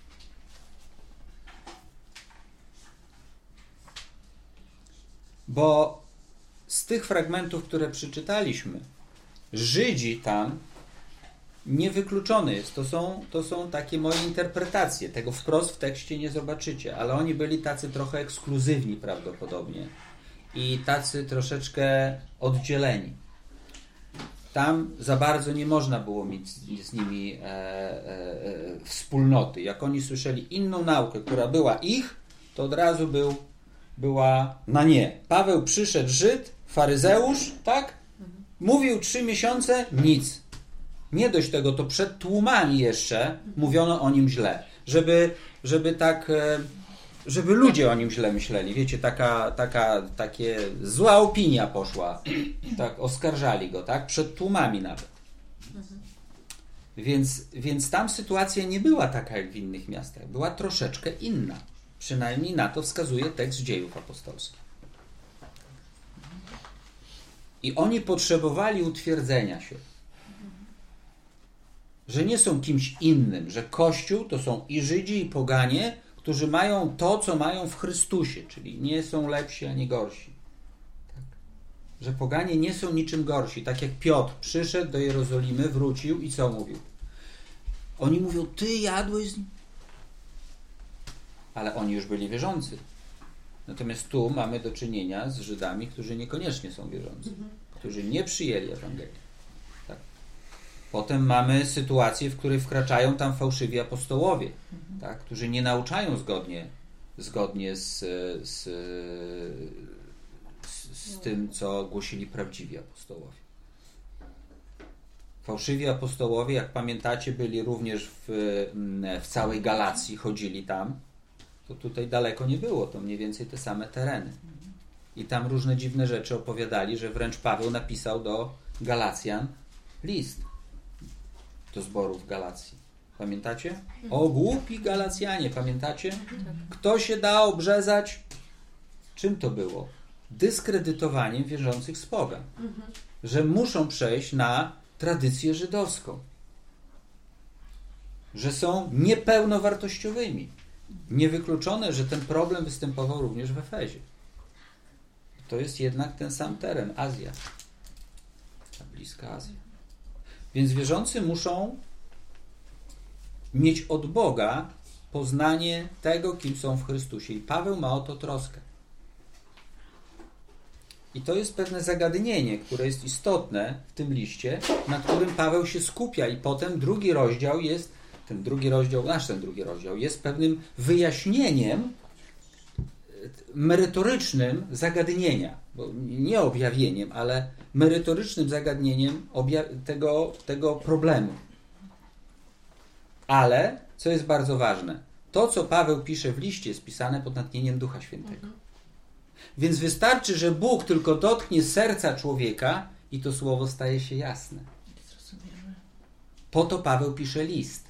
Bo z tych fragmentów, które przeczytaliśmy, Żydzi tam niewykluczone jest. To są takie moje interpretacje. Tego wprost w tekście nie zobaczycie, ale oni byli tacy trochę ekskluzywni prawdopodobnie i tacy troszeczkę oddzieleni. Tam za bardzo nie można było mieć z nimi wspólnoty. Jak oni słyszeli inną naukę, która była ich, to od razu była na nie. Paweł przyszedł, Żyd, faryzeusz, tak? Mówił 3 miesiące, nic. Nie dość tego, to przed tłumami jeszcze mówiono o nim źle. Żeby ludzie o nim źle myśleli. Wiecie, takie zła opinia poszła. Tak, oskarżali go, tak? Przed tłumami nawet. Więc tam sytuacja nie była taka jak w innych miastach. Była troszeczkę inna. Przynajmniej na to wskazuje tekst Dziejów Apostolskich. I oni potrzebowali utwierdzenia się. Że nie są kimś innym. Że Kościół to są i Żydzi, i poganie, którzy mają to, co mają w Chrystusie. Czyli nie są lepsi, ani gorsi. Tak. Że poganie nie są niczym gorsi. Tak jak Piotr przyszedł do Jerozolimy, wrócił i co mówił? Oni mówią, ty jadłeś z nim? ale oni już byli wierzący. Natomiast tu mamy do czynienia z Żydami, którzy niekoniecznie są wierzący, którzy nie przyjęli Ewangelii. Tak. Potem mamy sytuację, w której wkraczają tam fałszywi apostołowie, tak, którzy nie nauczają zgodnie z tym, co głosili prawdziwi apostołowie. Fałszywi apostołowie, jak pamiętacie, byli również w całej Galacji, chodzili tam. To tutaj daleko nie było, to mniej więcej te same tereny. I tam różne dziwne rzeczy opowiadali, że wręcz Paweł napisał do Galacjan list do zboru w Galacji. Pamiętacie? O głupi Galacjanie, pamiętacie? Kto się da obrzezać? Czym to było? Dyskredytowaniem wierzących z pogan. Że muszą przejść na tradycję żydowską. Że są niepełnowartościowymi. Niewykluczone, że ten problem występował również w Efezie. To jest jednak ten sam teren, Azja. Ta bliska Azja. Więc wierzący muszą mieć od Boga poznanie tego, kim są w Chrystusie. I Paweł ma o to troskę. I to jest pewne zagadnienie, które jest istotne w tym liście, na którym Paweł się skupia. I potem drugi rozdział jest, ten drugi rozdział jest pewnym wyjaśnieniem merytorycznym zagadnienia. Bo nie objawieniem, ale merytorycznym zagadnieniem tego problemu. Ale, co jest bardzo ważne, to, co Paweł pisze w liście, jest pisane pod natchnieniem Ducha Świętego. Więc wystarczy, że Bóg tylko dotknie serca człowieka i to słowo staje się jasne. Po to Paweł pisze list.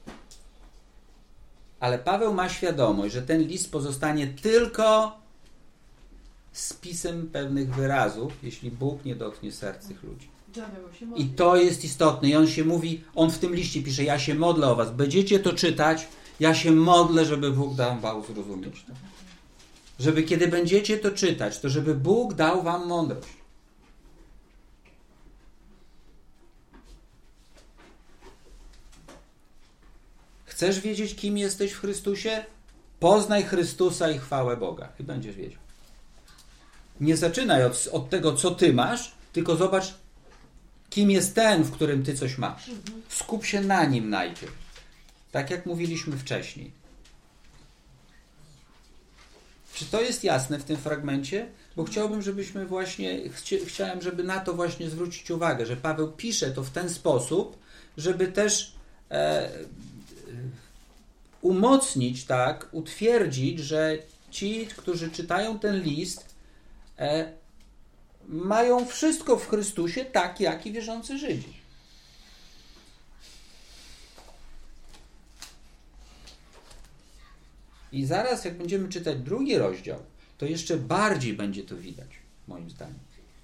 Ale Paweł ma świadomość, że ten list pozostanie tylko spisem pewnych wyrazów, jeśli Bóg nie dotknie serc tych ludzi. I to jest istotne. I on w tym liście pisze, ja się modlę o was. Będziecie to czytać, ja się modlę, żeby Bóg dał wam zrozumieć to. Żeby kiedy będziecie to czytać, to żeby Bóg dał wam mądrość. Chcesz wiedzieć, kim jesteś w Chrystusie? Poznaj Chrystusa i chwałę Boga. I będziesz wiedział. Nie zaczynaj od tego, co ty masz, tylko zobacz, kim jest ten, w którym ty coś masz. Skup się na nim najpierw. Tak jak mówiliśmy wcześniej. Czy to jest jasne w tym fragmencie? Bo chciałbym, żebyśmy chciałem, żeby na to właśnie zwrócić uwagę, że Paweł pisze to w ten sposób, żeby też umocnić, tak, utwierdzić, że ci, którzy czytają ten list, mają wszystko w Chrystusie, tak jak i wierzący Żydzi. I zaraz, jak będziemy czytać drugi rozdział, to jeszcze bardziej będzie to widać, moim zdaniem.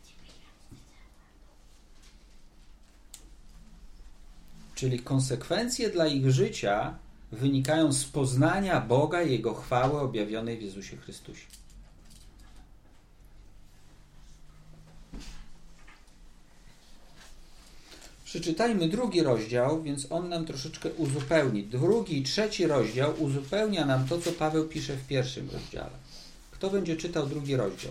Czyli konsekwencje dla ich życia wynikają z poznania Boga i Jego chwały objawionej w Jezusie Chrystusie. Przeczytajmy drugi rozdział, więc on nam troszeczkę uzupełni. Drugi i trzeci rozdział uzupełnia nam to, co Paweł pisze w pierwszym rozdziale. Kto będzie czytał drugi rozdział?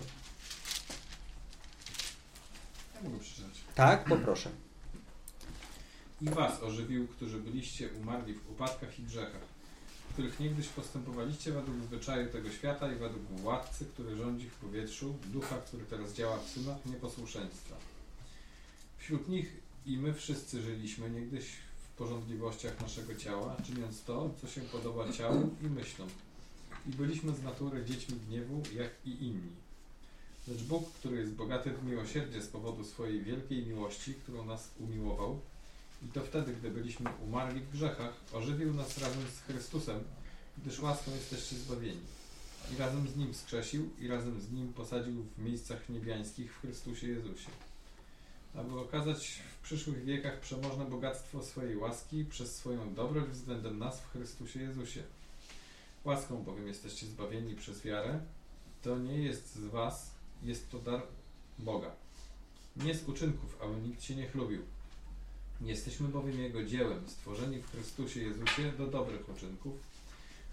Ja mogę przeczytać. Tak, poproszę. I was ożywił, którzy byliście umarli w upadkach i grzechach, w których niegdyś postępowaliście według zwyczaju tego świata i według władcy, który rządzi w powietrzu, ducha, który teraz działa w synach nieposłuszeństwa. Wśród nich i my wszyscy żyliśmy niegdyś w porządliwościach naszego ciała, czyniąc to, co się podoba ciału i myślom. I byliśmy z natury dziećmi gniewu, jak i inni. Lecz Bóg, który jest bogaty w miłosierdzie z powodu swojej wielkiej miłości, którą nas umiłował, i to wtedy, gdy byliśmy umarli w grzechach, ożywił nas razem z Chrystusem, gdyż łaską jesteście zbawieni. I razem z Nim wskrzesił i razem z Nim posadził w miejscach niebiańskich w Chrystusie Jezusie, aby okazać w przyszłych wiekach przemożne bogactwo swojej łaski przez swoją dobroć względem nas w Chrystusie Jezusie. Łaską bowiem jesteście zbawieni przez wiarę. To nie jest z was, jest to dar Boga. Nie z uczynków, aby nikt się nie chlubił. Jesteśmy bowiem Jego dziełem, stworzeni w Chrystusie Jezusie do dobrych uczynków,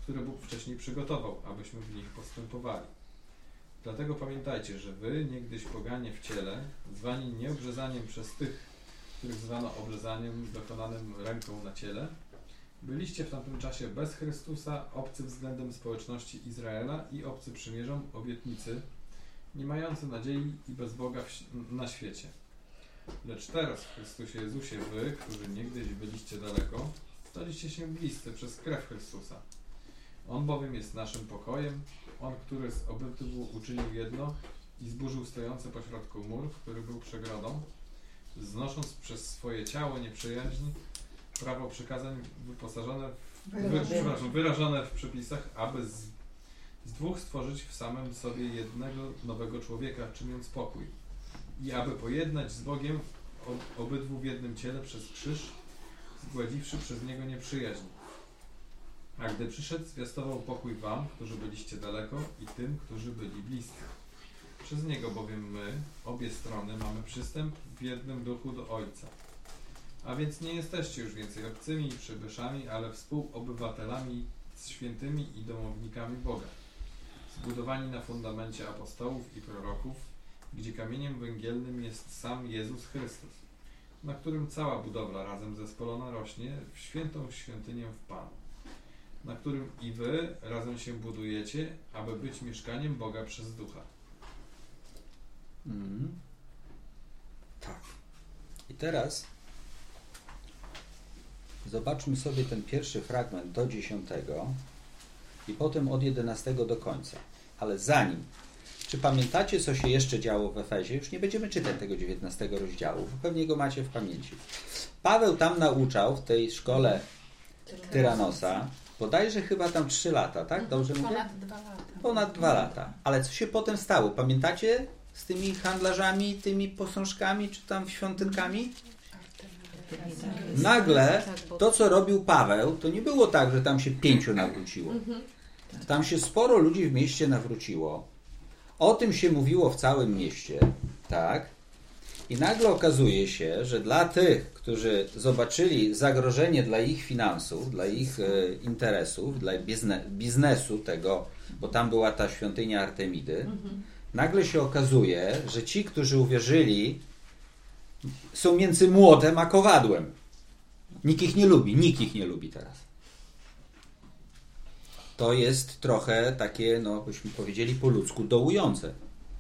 które Bóg wcześniej przygotował, abyśmy w nich postępowali. Dlatego pamiętajcie, że wy, niegdyś poganie w ciele, zwani nieobrzezaniem przez tych, których zwano obrzezaniem dokonanym ręką na ciele, byliście w tamtym czasie bez Chrystusa, obcy względem społeczności Izraela i obcy przymierzom obietnicy, nie mający nadziei i bez Boga na świecie. Lecz teraz w Chrystusie Jezusie wy, którzy niegdyś byliście daleko, staliście się bliscy przez krew Chrystusa. On bowiem jest naszym pokojem, On, który z obydwu uczynił jedno i zburzył stojący pośrodku mur, który był przegrodą, znosząc przez swoje ciało nieprzyjaźń, prawo przykazań wyrażone w przepisach, aby z dwóch stworzyć w samym sobie jednego nowego człowieka, czyniąc pokój, i aby pojednać z Bogiem obydwu w jednym ciele przez krzyż, zgładziwszy przez niego nieprzyjaźń. A gdy przyszedł, zwiastował pokój wam, którzy byliście daleko, i tym, którzy byli bliscy. Przez niego bowiem my, obie strony, mamy przystęp w jednym duchu do Ojca. A więc nie jesteście już więcej obcymi i przybyszami, ale współobywatelami z świętymi i domownikami Boga, zbudowani na fundamencie apostołów i proroków, gdzie kamieniem węgielnym jest sam Jezus Chrystus, na którym cała budowla razem zespolona rośnie w świętą świątynię w Panu, na którym i wy razem się budujecie, aby być mieszkaniem Boga przez Ducha. Tak. I teraz zobaczmy sobie ten pierwszy fragment do 10 i potem od 11 do końca. Ale zanim, czy pamiętacie, co się jeszcze działo w Efezie? Już nie będziemy czytać tego 19 rozdziału, bo pewnie go macie w pamięci. Paweł tam nauczał w tej szkole Tyranosa, bodajże chyba tam 3 lata, tak? Dobrze mówię? Ponad 2 lata. Ponad 2 lata. Ale co się potem stało? Pamiętacie z tymi handlarzami, tymi posążkami, czy tam świątynkami? Nagle to, co robił Paweł, to nie było tak, że tam się 5 nawróciło. Tam się sporo ludzi w mieście nawróciło. O tym się mówiło w całym mieście, tak? I nagle okazuje się, że dla tych, którzy zobaczyli zagrożenie dla ich finansów, dla ich interesów, dla biznesu tego, bo tam była ta świątynia Artemidy, nagle się okazuje, że ci, którzy uwierzyli, są między młotem a kowadłem. Nikt ich nie lubi teraz. To jest trochę takie, no byśmy powiedzieli po ludzku, dołujące.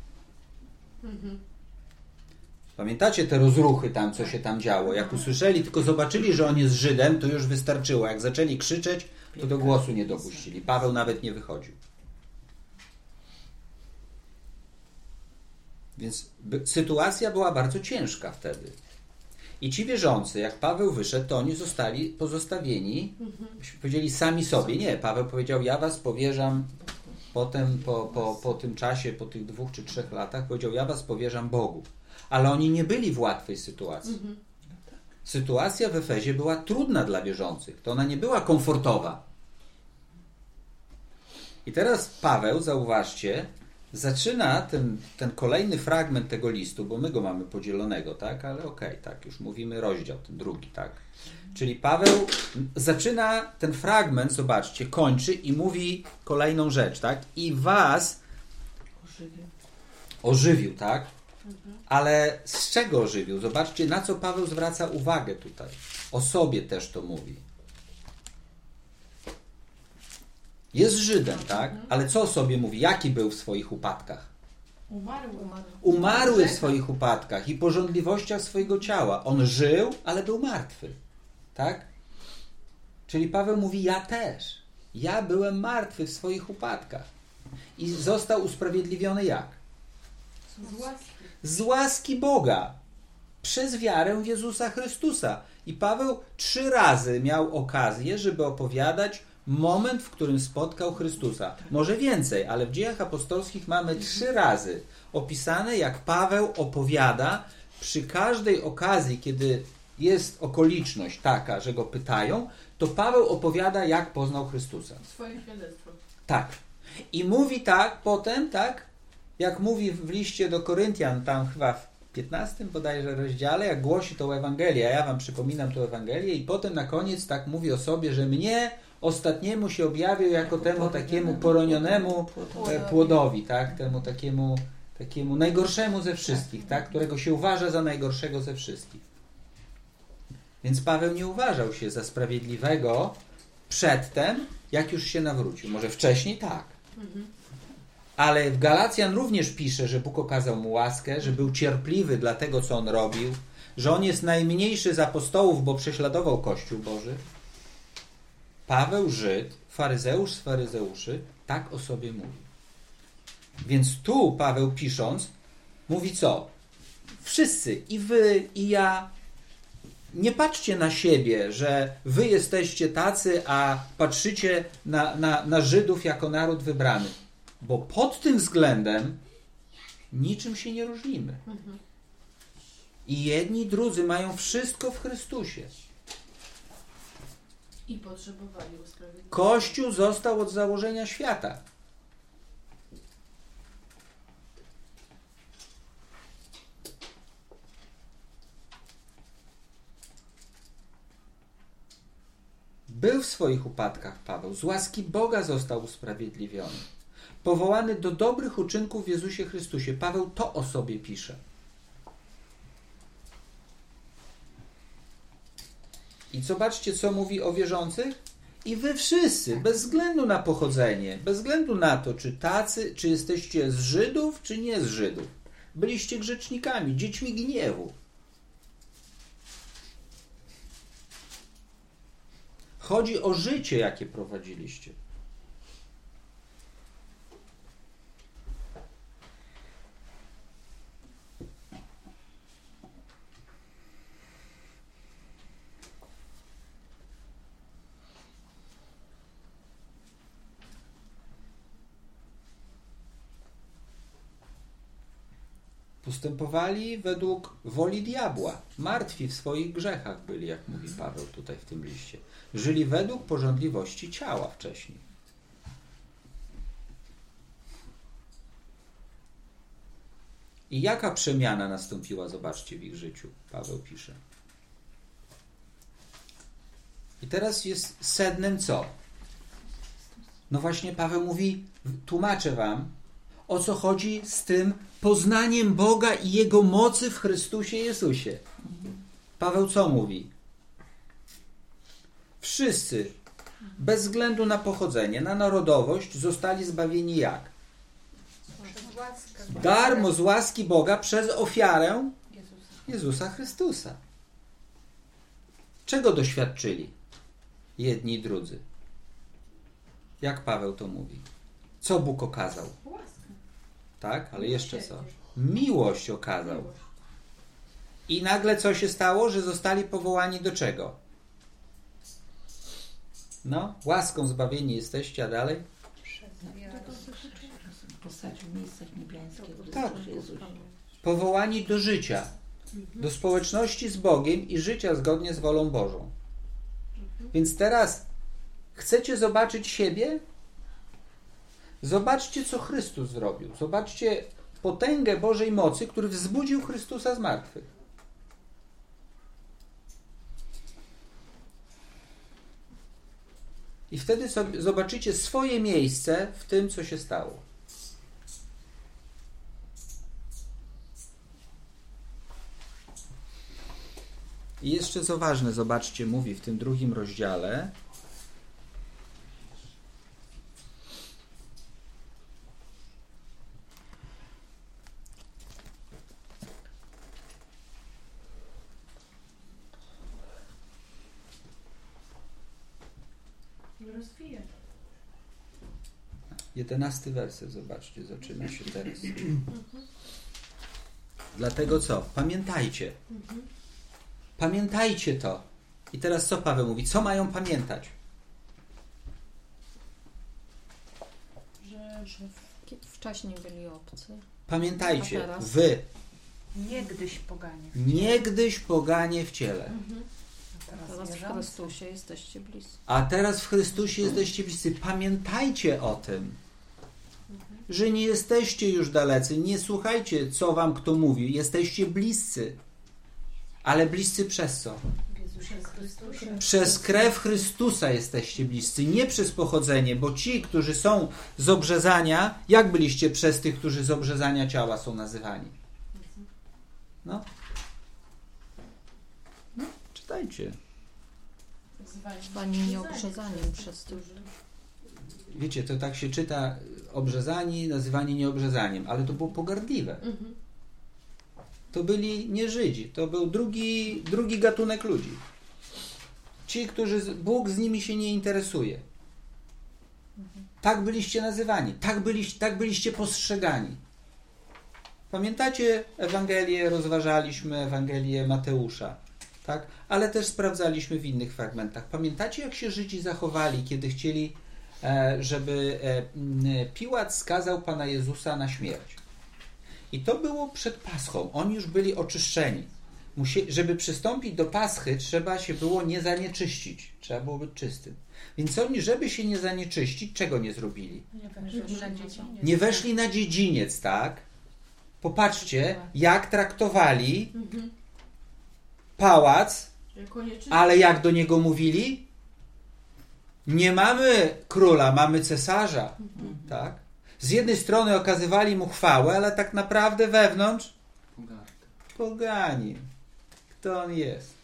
Pamiętacie te rozruchy tam, co się tam działo? Jak usłyszeli, tylko zobaczyli, że on jest Żydem, to już wystarczyło. Jak zaczęli krzyczeć, to do głosu nie dopuścili. Paweł nawet nie wychodził. Więc sytuacja była bardzo ciężka wtedy. I ci wierzący, jak Paweł wyszedł, to oni zostali pozostawieni, byśmy powiedzieli, sami sobie. Nie, Paweł powiedział, ja was powierzam, potem po tym czasie, po tych 2 czy 3 latach, powiedział, ja was powierzam Bogu. Ale oni nie byli w łatwej sytuacji. Sytuacja w Efezie była trudna dla wierzących. To ona nie była komfortowa. I teraz Paweł, zauważcie, zaczyna ten kolejny fragment tego listu, bo my go mamy podzielonego, tak? Ale okej, tak, już mówimy rozdział, ten drugi, tak? Czyli Paweł zaczyna ten fragment, zobaczcie, kończy i mówi kolejną rzecz, tak? I was ożywił, tak? Ale z czego ożywił? Zobaczcie, na co Paweł zwraca uwagę tutaj. O sobie też to mówi. Jest Żydem, tak? Ale co o sobie mówi? Jaki był w swoich upadkach? Umarły w swoich upadkach i pożądliwościach swojego ciała. On żył, ale był martwy. Tak? Czyli Paweł mówi, ja też. Ja byłem martwy w swoich upadkach. I został usprawiedliwiony jak? Z łaski Boga. Przez wiarę w Jezusa Chrystusa. I Paweł 3 razy miał okazję, żeby opowiadać moment, w którym spotkał Chrystusa. Może więcej, ale w Dziejach Apostolskich mamy 3 razy opisane, jak Paweł opowiada przy każdej okazji, kiedy jest okoliczność taka, że go pytają, to Paweł opowiada, jak poznał Chrystusa. Swoje świadectwo. Tak. I mówi tak potem, tak, jak mówi w liście do Koryntian, tam chyba w 15 bodajże rozdziale, jak głosi tą Ewangelię, a ja wam przypominam tą Ewangelię i potem na koniec tak mówi o sobie, że mnie ostatniemu się objawił jako temu takiemu poronionemu płodowi, tak? Temu takiemu najgorszemu ze wszystkich, tak? Którego się uważa za najgorszego ze wszystkich. Więc Paweł nie uważał się za sprawiedliwego przedtem, jak już się nawrócił. Może wcześniej tak. Ale w Galacjan również pisze, że Bóg okazał mu łaskę, że był cierpliwy dla tego, co on robił, że on jest najmniejszy z apostołów, bo prześladował Kościół Boży. Paweł, Żyd, faryzeusz z faryzeuszy, tak o sobie mówi. Więc tu Paweł pisząc, mówi co? Wszyscy, i wy, i ja, nie patrzcie na siebie, że wy jesteście tacy, a patrzycie na Żydów jako naród wybrany. Bo pod tym względem niczym się nie różnimy. I jedni, i drudzy mają wszystko w Chrystusie. I potrzebowali usprawiedliwienia. Kościół został od założenia świata. Był w swoich upadkach Paweł. Z łaski Boga został usprawiedliwiony. Powołany do dobrych uczynków w Jezusie Chrystusie. Paweł to o sobie pisze. I zobaczcie, co mówi o wierzących. I wy wszyscy, bez względu na pochodzenie, bez względu na to, czy tacy, czy jesteście z Żydów, czy nie z Żydów. Byliście grzesznikami, dziećmi gniewu. Chodzi o życie, jakie prowadziliście. Postępowali według woli diabła. Martwi w swoich grzechach byli, jak mówi Paweł tutaj w tym liście. Żyli według pożądliwości ciała wcześniej. I jaka przemiana nastąpiła, zobaczcie, w ich życiu. Paweł pisze. I teraz jest sednem co? No właśnie Paweł mówi, tłumaczę wam, o co chodzi z tym poznaniem Boga i Jego mocy w Chrystusie Jezusie. Paweł co mówi? Wszyscy, bez względu na pochodzenie, na narodowość, zostali zbawieni jak? Darmo z łaski Boga przez ofiarę Jezusa Chrystusa. Czego doświadczyli jedni i drudzy? Jak Paweł to mówi? Co Bóg okazał? Tak, ale jeszcze co? Miłość okazał. I nagle co się stało? Że zostali powołani do czego? No, łaską zbawieni jesteście, a dalej? Posadził w miejscach niebiańskich. Tak. Powołani do życia, do społeczności z Bogiem i życia zgodnie z wolą Bożą. Więc teraz chcecie zobaczyć siebie? Zobaczcie, co Chrystus zrobił. Zobaczcie potęgę Bożej mocy, który wzbudził Chrystusa z martwych. I wtedy sobie zobaczycie swoje miejsce w tym, co się stało. I jeszcze co ważne, zobaczcie, mówi w tym 2 rozdziale, Rozwija. 11 werset, zobaczcie, zaczyna się teraz. Dlatego co? Pamiętajcie. Pamiętajcie to. I teraz co Paweł mówi? Co mają pamiętać? Że wcześniej byli obcy. Pamiętajcie, A teraz? wy, Niegdyś poganie. niegdyś poganie w ciele, Teraz w Chrystusie jesteście bliscy. a teraz w Chrystusie jesteście bliscy. Pamiętajcie o tym, że nie jesteście już dalecy. Nie słuchajcie, co wam kto mówi. Jesteście bliscy. Ale bliscy przez co? Przez krew Chrystusa jesteście bliscy, nie przez pochodzenie, bo ci, którzy są z obrzezania, jak byliście przez tych, którzy z obrzezania ciała są nazywani? No. Czytajcie. Zwani nieobrzezaniem przez tych. Wiecie, to tak się czyta, obrzezani, nazywani nieobrzezaniem, ale to było pogardliwe. To byli nie Żydzi, to był drugi gatunek ludzi. Ci, którzy Bóg z nimi się nie interesuje. Tak byliście nazywani, tak byliście postrzegani. Pamiętacie Ewangelię, rozważaliśmy Ewangelię Mateusza, tak? Ale też sprawdzaliśmy w innych fragmentach. Pamiętacie, jak się Żydzi zachowali, kiedy chcieli, żeby Piłat skazał Pana Jezusa na śmierć? I to było przed Paschą. Oni już byli oczyszczeni. Żeby przystąpić do Paschy, trzeba się było nie zanieczyścić. Trzeba było być czystym. Więc oni, żeby się nie zanieczyścić, czego nie zrobili? Nie weszli na dziedziniec, tak? Popatrzcie, jak traktowali pałac, ale jak do niego mówili? Nie mamy króla, mamy cesarza, tak? Z jednej strony okazywali mu chwałę, ale tak naprawdę wewnątrz poganin. Kto on jest?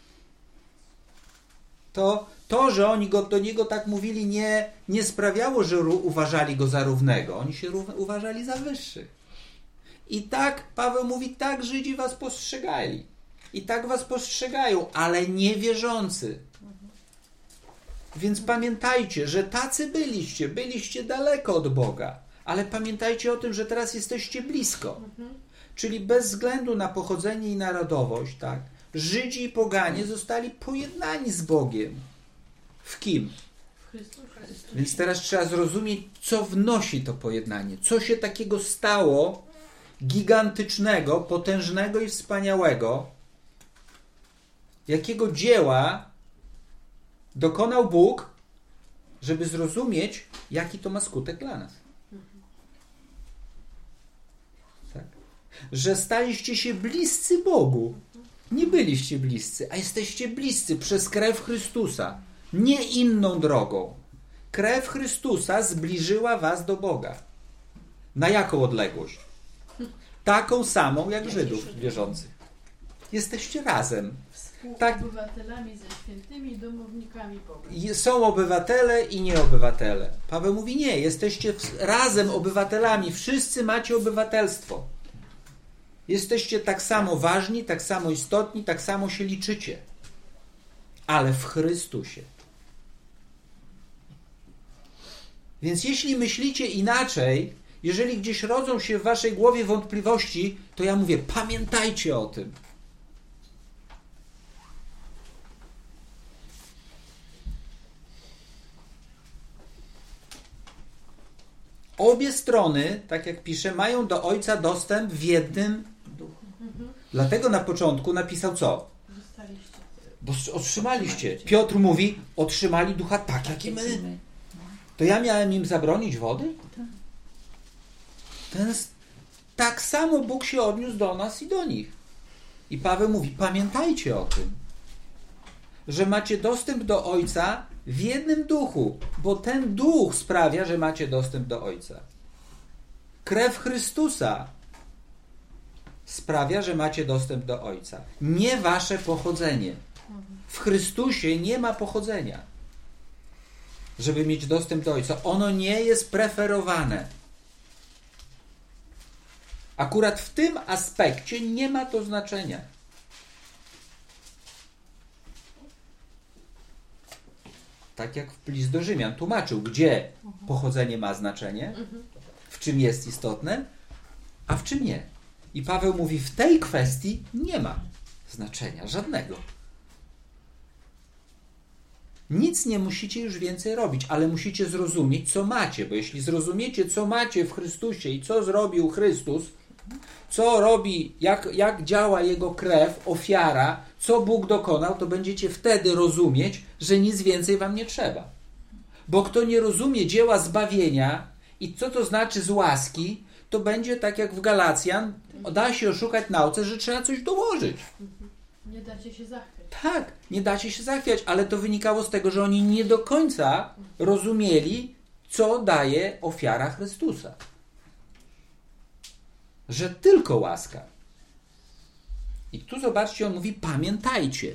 To, że oni do niego tak mówili, nie sprawiało, że uważali go za równego. Oni się uważali za wyższych. I tak, Paweł mówi, tak Żydzi was postrzegali. I tak was postrzegają, ale niewierzący. Więc pamiętajcie, że tacy byliście daleko od Boga. Ale pamiętajcie o tym, że teraz jesteście blisko. Czyli bez względu na pochodzenie i narodowość, tak? Żydzi i poganie zostali pojednani z Bogiem. W kim? W Chrystusie. Więc teraz trzeba zrozumieć, co wnosi to pojednanie. Co się takiego stało gigantycznego, potężnego i wspaniałego, jakiego dzieła dokonał Bóg, żeby zrozumieć, jaki to ma skutek dla nas. Tak? Że staliście się bliscy Bogu. Nie byliście bliscy, a jesteście bliscy przez krew Chrystusa. Nie inną drogą. Krew Chrystusa zbliżyła was do Boga. Na jaką odległość? Taką samą jak Żydów wierzących. Jesteście razem. Współobywatelami ze świętymi, domownikami Boga. Są obywatele i nieobywatele. Paweł mówi nie, jesteście razem obywatelami. Wszyscy macie obywatelstwo. Jesteście tak samo ważni, tak samo istotni, tak samo się liczycie. Ale w Chrystusie. Więc jeśli myślicie inaczej, jeżeli gdzieś rodzą się w waszej głowie wątpliwości, to ja mówię, pamiętajcie o tym. Obie strony, tak jak pisze, mają do Ojca dostęp w jednym duchu. Dlatego na początku napisał co? Bo otrzymaliście. Piotr mówi, otrzymali ducha tak, jak i my. To ja miałem im zabronić wody? Tak samo Bóg się odniósł do nas i do nich. I Paweł mówi, pamiętajcie o tym, że macie dostęp do Ojca w jednym duchu, bo ten duch sprawia, że macie dostęp do Ojca. Krew Chrystusa sprawia, że macie dostęp do Ojca. Nie wasze pochodzenie. W Chrystusie nie ma pochodzenia, żeby mieć dostęp do Ojca. Ono nie jest preferowane. Akurat w tym aspekcie nie ma to znaczenia. Tak jak w list do Rzymian tłumaczył, gdzie pochodzenie ma znaczenie, w czym jest istotne, a w czym nie. I Paweł mówi, w tej kwestii nie ma znaczenia żadnego. Nic nie musicie już więcej robić, ale musicie zrozumieć, co macie, bo jeśli zrozumiecie, co macie w Chrystusie i co zrobił Chrystus, co robi, jak działa Jego krew, ofiara, co Bóg dokonał, to będziecie wtedy rozumieć, że nic więcej wam nie trzeba. Bo kto nie rozumie dzieła zbawienia i co to znaczy z łaski, to będzie tak jak w Galacjan, da się oszukać nauce, że trzeba coś dołożyć. Nie dacie się zachwycić. tak, nie dacie się zachwiać, ale to wynikało z tego, że oni nie do końca rozumieli, co daje ofiara Chrystusa. Że tylko łaska. I tu zobaczcie, on mówi, pamiętajcie.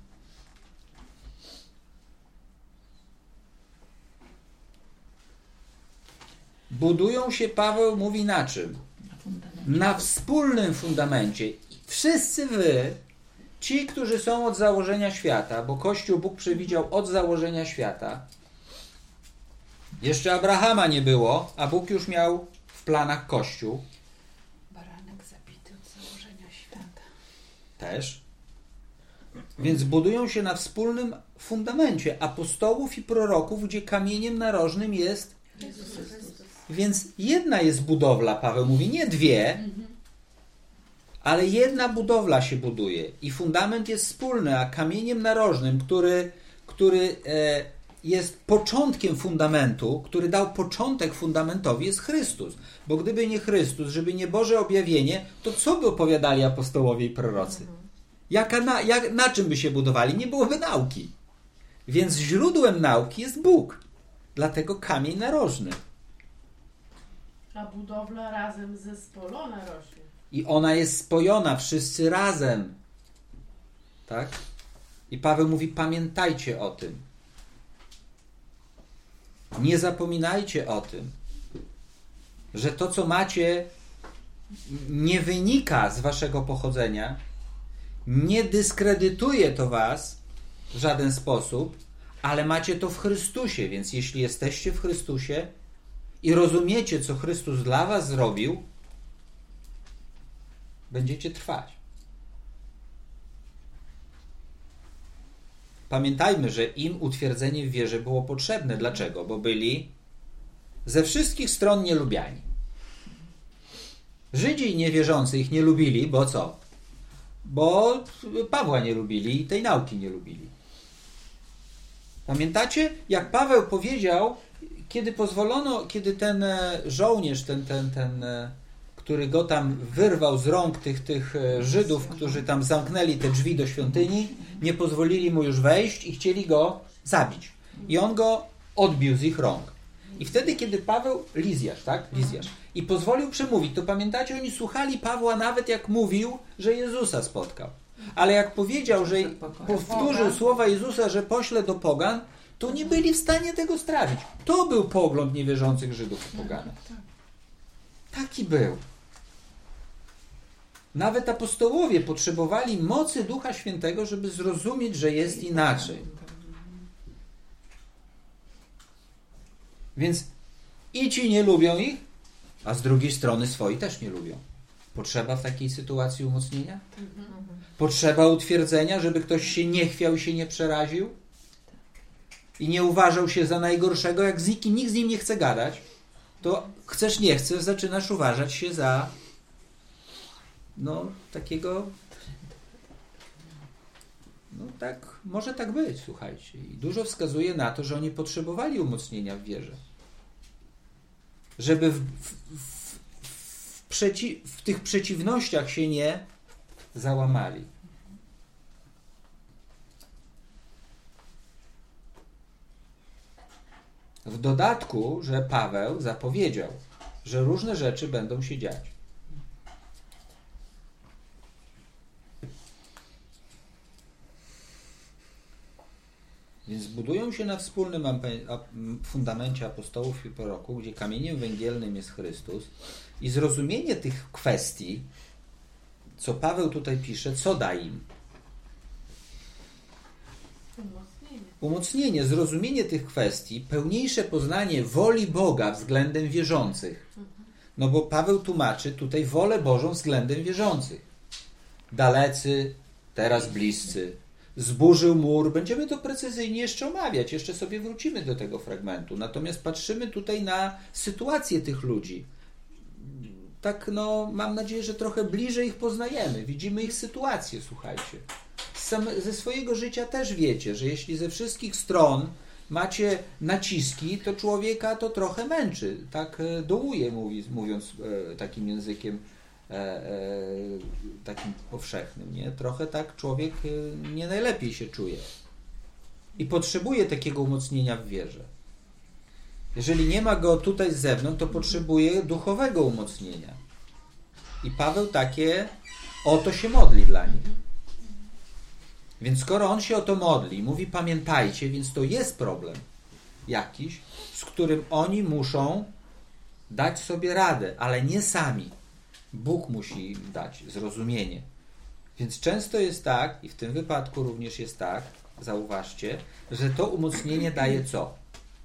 Budują się, Paweł mówi, na czym? Na wspólnym fundamencie. Wszyscy wy, ci, którzy są od założenia świata, bo Kościół Bóg przewidział od założenia świata. Jeszcze Abrahama nie było, a Bóg już miał w planach Kościół. Baranek zabity od założenia świata. Też. Więc budują się na wspólnym fundamencie apostołów i proroków, gdzie kamieniem narożnym jest Jezus Chrystus. Więc jedna jest budowla, Paweł mówi, nie dwie, ale jedna budowla się buduje i fundament jest wspólny, a kamieniem narożnym, który jest początkiem fundamentu, który dał początek fundamentowi, jest Chrystus. Bo gdyby nie Chrystus, żeby nie Boże objawienie, to co by opowiadali apostołowie i prorocy? Na czym by się budowali? Nie byłoby nauki. Więc źródłem nauki jest Bóg. Dlatego kamień narożny. A budowla razem zespolona rośnie. I ona jest spojona, wszyscy razem. Tak? I Paweł mówi, pamiętajcie o tym. Nie zapominajcie o tym, że to, co macie, nie wynika z waszego pochodzenia, nie dyskredytuje to was w żaden sposób, ale macie to w Chrystusie, więc jeśli jesteście w Chrystusie i rozumiecie, co Chrystus dla was zrobił, będziecie trwać. Pamiętajmy, że im utwierdzenie w wierze było potrzebne. Dlaczego? Bo byli ze wszystkich stron nielubiani. Żydzi i niewierzący ich nie lubili, bo co? Bo Pawła nie lubili i tej nauki nie lubili. Pamiętacie, jak Paweł powiedział, kiedy ten żołnierz, który go tam wyrwał z rąk tych Żydów, którzy tam zamknęli te drzwi do świątyni, nie pozwolili mu już wejść i chcieli go zabić. I on go odbił z ich rąk. I wtedy, kiedy Paweł, Lizjasz, i pozwolił przemówić, to pamiętacie, oni słuchali Pawła nawet jak mówił, że Jezusa spotkał. Ale jak powiedział, że powtórzył słowa Jezusa, że pośle do pogan, to nie byli w stanie tego strawić. To był pogląd niewierzących Żydów w poganach. Taki był. Nawet apostołowie potrzebowali mocy Ducha Świętego, żeby zrozumieć, że jest inaczej. Więc i ci nie lubią ich, a z drugiej strony swoi też nie lubią. Potrzeba w takiej sytuacji umocnienia? Potrzeba utwierdzenia, żeby ktoś się nie chwiał i się nie przeraził? I nie uważał się za najgorszego, jak nikt z nim nie chce gadać, to chcesz, nie chcesz, zaczynasz uważać się za takiego tak, może tak być, słuchajcie. I dużo wskazuje na to, że oni potrzebowali umocnienia w wierze. Żeby w tych przeciwnościach się nie załamali. W dodatku, że Paweł zapowiedział, że różne rzeczy będą się dziać. Więc budują się na wspólnym fundamencie apostołów i proroków, gdzie kamieniem węgielnym jest Chrystus, i zrozumienie tych kwestii, co Paweł tutaj pisze, co da im? Umocnienie, zrozumienie tych kwestii, pełniejsze poznanie woli Boga względem wierzących. No bo Paweł tłumaczy tutaj wolę Bożą względem wierzących. Dalecy, teraz bliscy. Zburzył mur. Będziemy to precyzyjnie jeszcze omawiać. Jeszcze sobie wrócimy do tego fragmentu. Natomiast patrzymy tutaj na sytuację tych ludzi. Tak, mam nadzieję, że trochę bliżej ich poznajemy. Widzimy ich sytuację, słuchajcie. Ze swojego życia też wiecie, że jeśli ze wszystkich stron macie naciski, to człowieka to trochę męczy. Tak dołuje, mówiąc takim językiem takim powszechnym, nie? Trochę tak człowiek nie najlepiej się czuje i potrzebuje takiego umocnienia w wierze. Jeżeli nie ma go tutaj z zewnątrz, to potrzebuje duchowego umocnienia. I Paweł o to się modli dla nich. Więc skoro on się o to modli, mówi pamiętajcie, więc to jest problem jakiś, z którym oni muszą dać sobie radę, ale nie sami. Bóg musi im dać zrozumienie. Więc często jest tak, i w tym wypadku również jest tak, zauważcie, że to umocnienie daje co?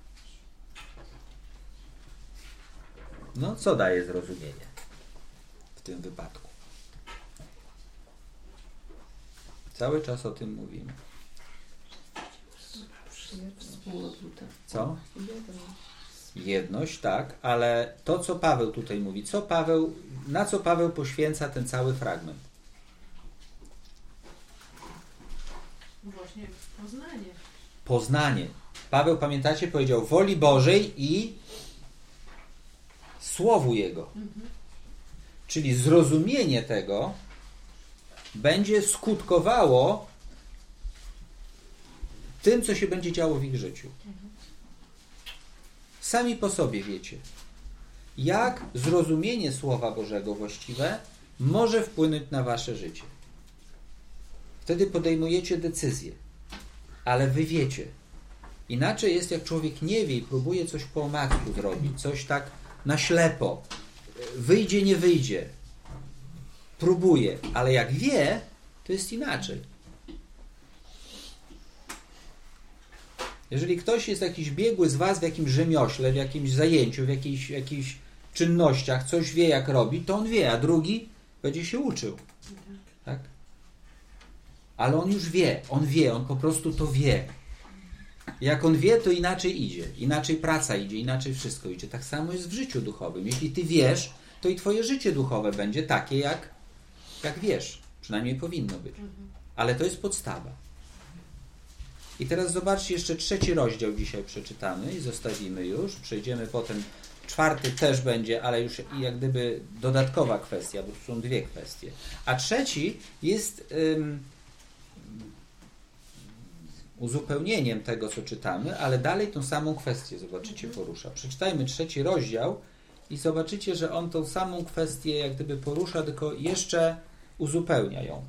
No, co daje zrozumienie w tym wypadku? Cały czas o tym mówimy. Co? Jedność, tak, ale to, co Paweł tutaj mówi, na co Paweł poświęca ten cały fragment? Właśnie poznanie. Poznanie. Paweł, pamiętacie, powiedział woli Bożej i Słowu Jego. Czyli zrozumienie tego będzie skutkowało tym, co się będzie działo w ich życiu. Sami po sobie wiecie, jak zrozumienie Słowa Bożego właściwe może wpłynąć na wasze życie. Wtedy podejmujecie decyzję, ale wy wiecie. Inaczej jest, jak człowiek nie wie i próbuje coś po omacku zrobić, coś tak na ślepo. Wyjdzie, nie wyjdzie. Próbuje, ale jak wie, to jest inaczej. Jeżeli ktoś jest jakiś biegły z was w jakimś rzemiośle, w jakimś zajęciu, w jakichś czynnościach, coś wie jak robi, to on wie, a drugi będzie się uczył. Tak? Ale on już wie, on po prostu to wie. Jak on wie, to inaczej idzie, inaczej praca idzie, inaczej wszystko idzie. Tak samo jest w życiu duchowym. Jeśli ty wiesz, to i twoje życie duchowe będzie takie, jak wiesz. Przynajmniej powinno być. Ale to jest podstawa. I teraz zobaczcie, jeszcze 3 rozdział dzisiaj przeczytamy i zostawimy już. Przejdziemy potem, 4 też będzie, ale już jak gdyby dodatkowa kwestia, bo tu są 2 kwestie. A 3 jest uzupełnieniem tego, co czytamy, ale dalej tą samą kwestię, zobaczycie, porusza. Przeczytajmy 3 rozdział i zobaczycie, że on tą samą kwestię jak gdyby porusza, tylko jeszcze uzupełnia ją.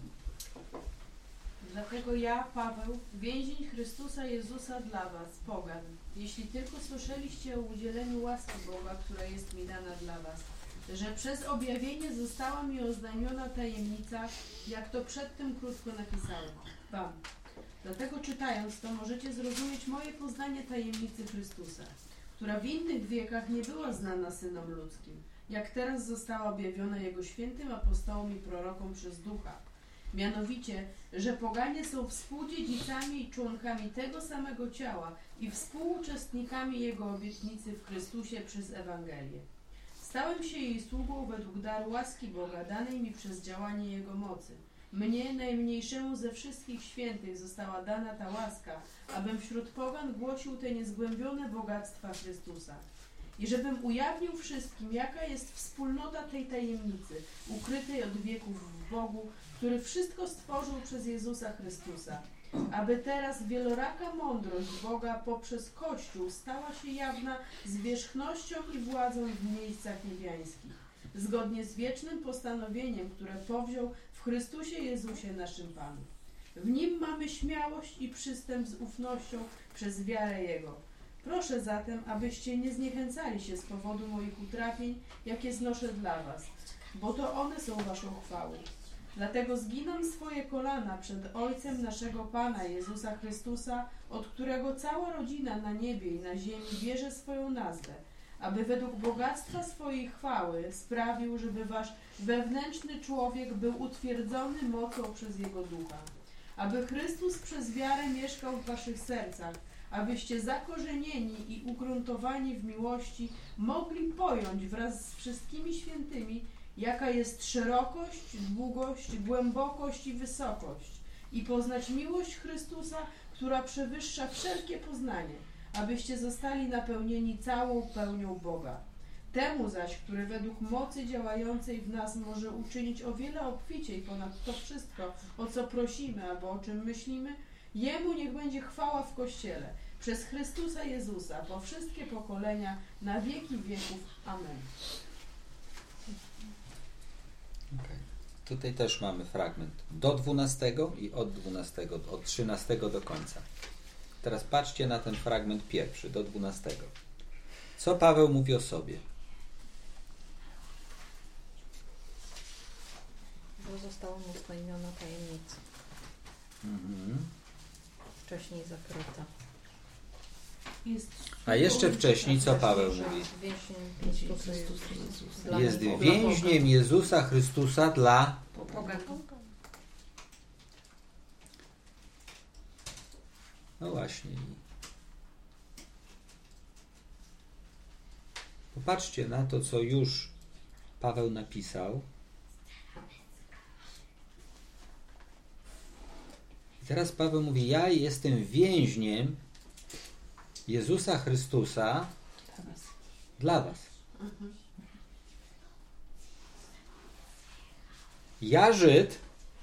Dlatego ja, Paweł, więzień Chrystusa Jezusa dla was, pogan, jeśli tylko słyszeliście o udzieleniu łaski Boga, która jest mi dana dla was, że przez objawienie została mi oznajmiona tajemnica, jak to przedtem krótko napisałem wam. Dlatego czytając to możecie zrozumieć moje poznanie tajemnicy Chrystusa, która w innych wiekach nie była znana synom ludzkim, jak teraz została objawiona Jego świętym apostołom i prorokom przez Ducha. Mianowicie, że poganie są współdziedzicami i członkami tego samego ciała i współuczestnikami Jego obietnicy w Chrystusie przez Ewangelię. Stałem się jej sługą według daru łaski Boga danej mi przez działanie Jego mocy. Mnie, najmniejszemu ze wszystkich świętych, została dana ta łaska, abym wśród pogan głosił te niezgłębione bogactwa Chrystusa. I żebym ujawnił wszystkim, jaka jest wspólnota tej tajemnicy, ukrytej od wieków w Bogu, który wszystko stworzył przez Jezusa Chrystusa, aby teraz wieloraka mądrość Boga poprzez Kościół stała się jawna zwierzchnością i władzą w miejscach niebiańskich, zgodnie z wiecznym postanowieniem, które powziął w Chrystusie Jezusie naszym Panu. W Nim mamy śmiałość i przystęp z ufnością przez wiarę Jego. Proszę zatem, abyście nie zniechęcali się z powodu moich utrapień, jakie znoszę dla was, bo to one są waszą chwałą. Dlatego zginam swoje kolana przed Ojcem naszego Pana Jezusa Chrystusa, od którego cała rodzina na niebie i na ziemi bierze swoją nazwę, aby według bogactwa swojej chwały sprawił, żeby wasz wewnętrzny człowiek był utwierdzony mocą przez Jego Ducha. Aby Chrystus przez wiarę mieszkał w waszych sercach, abyście zakorzenieni i ugruntowani w miłości mogli pojąć wraz z wszystkimi świętymi, jaka jest szerokość, długość, głębokość i wysokość, i poznać miłość Chrystusa, która przewyższa wszelkie poznanie, abyście zostali napełnieni całą pełnią Boga. Temu zaś, który według mocy działającej w nas może uczynić o wiele obficiej ponad to wszystko, o co prosimy albo o czym myślimy, Jemu niech będzie chwała w Kościele, przez Chrystusa Jezusa, po wszystkie pokolenia, na wieki wieków. Amen. Okay. Tutaj też mamy fragment do 12 i od 12, od 13 do końca. Teraz patrzcie na ten fragment pierwszy, do 12. Co Paweł mówi o sobie? Bo została mu spełniona tajemnica. Wcześniej zakryta. A jeszcze wcześniej co Paweł mówi? Jest więźniem Jezusa Chrystusa dla No właśnie. Popatrzcie na to, co już Paweł napisał. I teraz Paweł mówi: ja jestem więźniem Jezusa Chrystusa dla was. Ja, Żyd,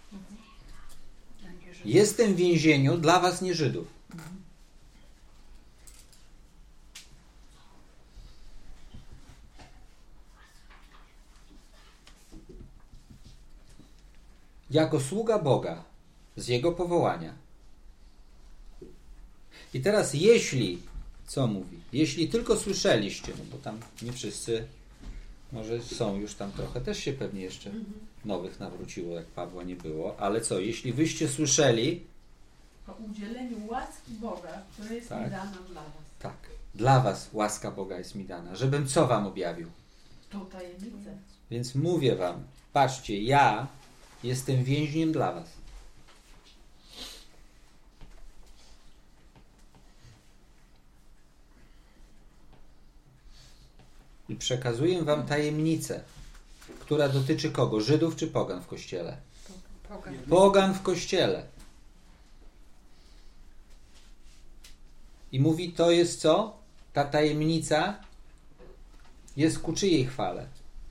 jestem w więzieniu dla was, nie Żydów. Jako sługa Boga z Jego powołania. I teraz co mówi? Jeśli tylko słyszeliście, no bo tam nie wszyscy, może są już tam trochę, też się pewnie jeszcze nowych nawróciło, jak Pawła nie było, ale co? Jeśli wyście słyszeli o udzieleniu łaski Boga, która jest mi dana dla was. Tak, dla was łaska Boga jest mi dana, żebym co wam objawił? Tą tajemnicę. Więc mówię wam, patrzcie, ja jestem więźniem dla was. I przekazuję wam tajemnicę, która dotyczy kogo? Żydów czy pogan w Kościele? Pogan w Kościele. I mówi, to jest co? Ta tajemnica jest ku czyjej chwale?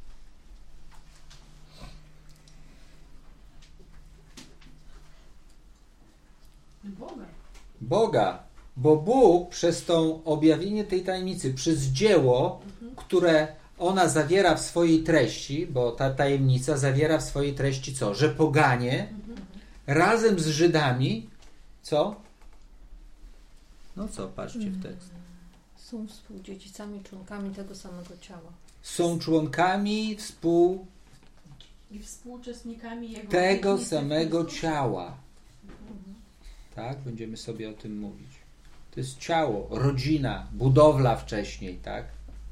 Boga. Bo Bóg przez to objawienie tej tajemnicy, przez dzieło, które ona zawiera w swojej treści, bo ta tajemnica zawiera w swojej treści co? Że poganie razem z Żydami co? No co? Patrzcie w tekst. Są współdziedzicami, członkami tego samego ciała. Są członkami i współuczestnikami Jego tego samego ciała. Tak? Będziemy sobie o tym mówić. To jest ciało, rodzina, budowla wcześniej, tak?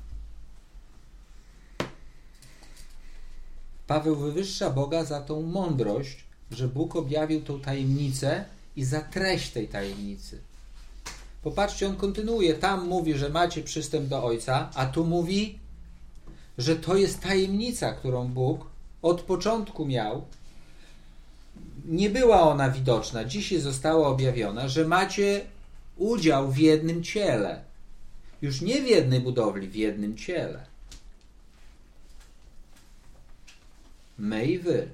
Paweł wywyższa Boga za tą mądrość, że Bóg objawił tą tajemnicę i za treść tej tajemnicy. Popatrzcie, on kontynuuje. Tam mówi, że macie przystęp do Ojca, a tu mówi, że to jest tajemnica, którą Bóg od początku miał. Nie była ona widoczna. Dzisiaj została objawiona, że macie udział w jednym ciele. Już nie w jednej budowli, w jednym ciele. My i wy.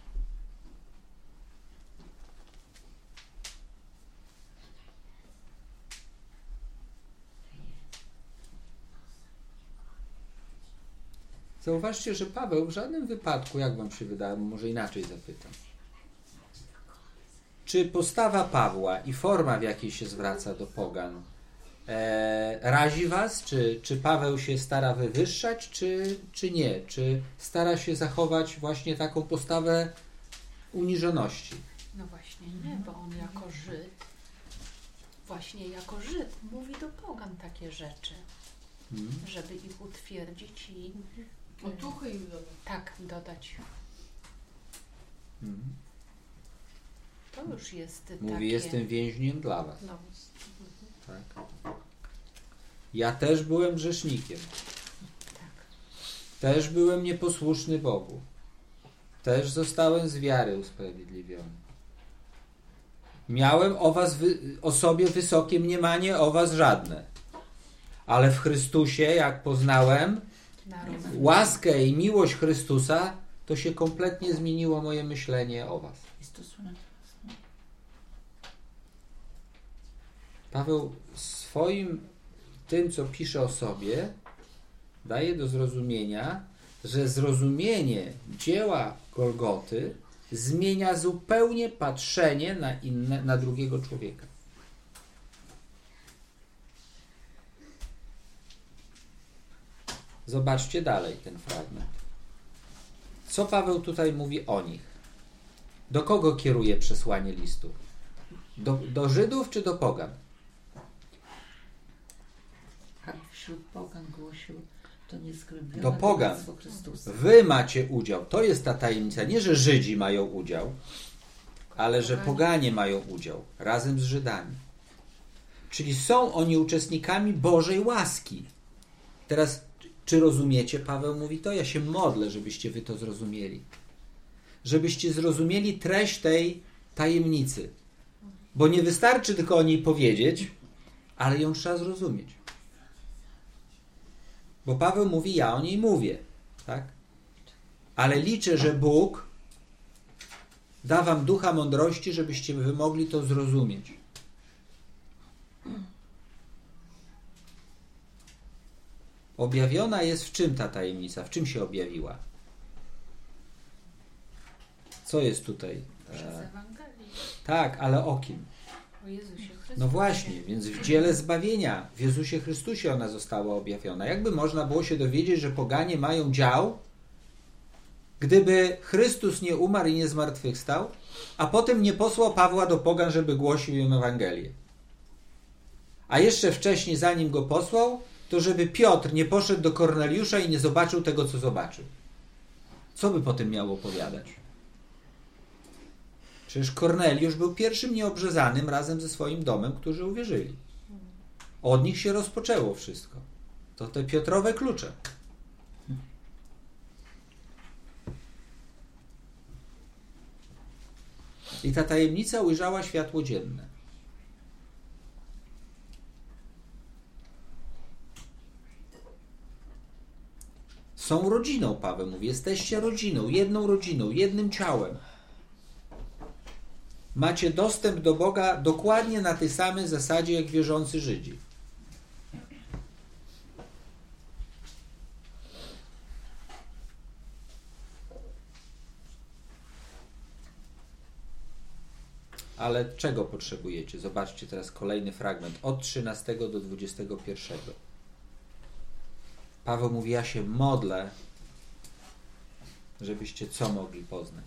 Zauważcie, że Paweł w żadnym wypadku, jak wam się wydaje, może inaczej zapytam. Czy postawa Pawła i forma, w jakiej się zwraca do pogan, razi was? Czy Paweł się stara wywyższać, czy nie? Czy stara się zachować właśnie taką postawę uniżoności? No właśnie nie, bo on jako Żyd mówi do pogan takie rzeczy, żeby ich utwierdzić i otuchy im dodać. Tak, dodać. To już jest Mówi, takie... jestem więźniem dla was. Dla was. Tak. Ja też byłem grzesznikiem. Tak. Też byłem nieposłuszny Bogu. Też zostałem z wiary usprawiedliwiony. Miałem o sobie wysokie mniemanie, o was żadne. Ale w Chrystusie, jak poznałem, łaskę i miłość Chrystusa, to się kompletnie zmieniło moje myślenie o was. Paweł swoim tym, co pisze o sobie, daje do zrozumienia, że zrozumienie dzieła Golgoty zmienia zupełnie patrzenie na drugiego człowieka. Zobaczcie dalej ten fragment. Co Paweł tutaj mówi o nich? Do kogo kieruje przesłanie listu? Do Żydów czy do pogan? Wśród pogan głosił to nieskrybione do pogan. Chrystusa. Wy macie udział. To jest ta tajemnica. Nie, że Żydzi mają udział, ale że poganie mają udział razem z Żydami. Czyli są oni uczestnikami Bożej łaski. Teraz, czy rozumiecie? Paweł mówi to. Ja się modlę, żebyście wy to zrozumieli. Żebyście zrozumieli treść tej tajemnicy. Bo nie wystarczy tylko o niej powiedzieć, ale ją trzeba zrozumieć. Bo Paweł mówi, ja o niej mówię. Tak? Ale liczę, że Bóg da wam ducha mądrości, żebyście wy mogli to zrozumieć. Objawiona jest w czym ta tajemnica? W czym się objawiła? Co jest tutaj? Przez Ewangelię. Tak, ale o kim? O Jezusie Chrystusie. No właśnie, więc w dziele zbawienia, w Jezusie Chrystusie ona została objawiona. Jakby można było się dowiedzieć, że poganie mają dział, gdyby Chrystus nie umarł i nie zmartwychwstał, a potem nie posłał Pawła do pogan, żeby głosił im Ewangelię. A jeszcze wcześniej, zanim go posłał, to żeby Piotr nie poszedł do Korneliusza i nie zobaczył tego, co zobaczył. Co by potem miał opowiadać? Przecież Korneliusz był pierwszym nieobrzezanym razem ze swoim domem, którzy uwierzyli. Od nich się rozpoczęło wszystko. To te Piotrowe klucze. I ta tajemnica ujrzała światło dzienne. Są rodziną, Paweł mówi. Jesteście rodziną, jednym ciałem. Macie dostęp do Boga dokładnie na tej samej zasadzie, jak wierzący Żydzi. Ale czego potrzebujecie? Zobaczcie teraz kolejny fragment od 13 do 21. Paweł mówi, ja się modlę, żebyście co mogli poznać.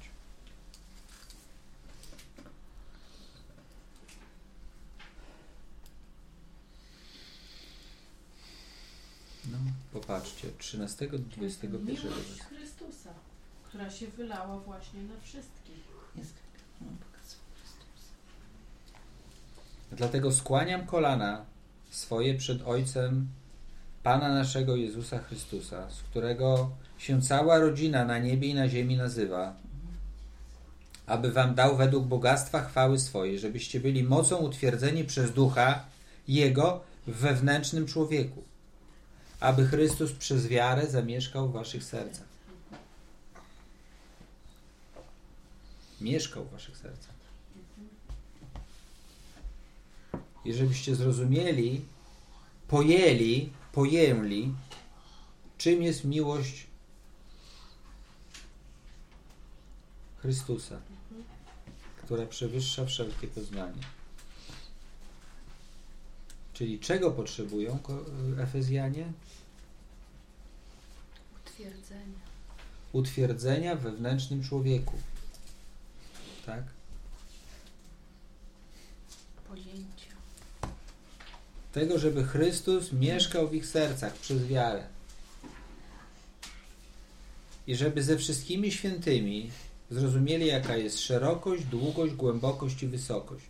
No, popatrzcie, od 13 do 21. Miłość Chrystusa, która się wylała właśnie na wszystkich. Dlatego skłaniam kolana swoje przed Ojcem Pana naszego Jezusa Chrystusa, z którego się cała rodzina na niebie i na ziemi nazywa, aby wam dał według bogactwa chwały swojej, żebyście byli mocą utwierdzeni przez Ducha Jego w wewnętrznym człowieku, aby Chrystus przez wiarę zamieszkał w waszych sercach. Mieszkał w waszych sercach. I żebyście zrozumieli, pojęli, czym jest miłość Chrystusa, która przewyższa wszelkie poznanie. Czyli czego potrzebują Efezjanie? Utwierdzenia w wewnętrznym człowieku. Tak? Pojęcia. Tego, żeby Chrystus mieszkał w ich sercach przez wiarę. I żeby ze wszystkimi świętymi zrozumieli, jaka jest szerokość, długość, głębokość i wysokość.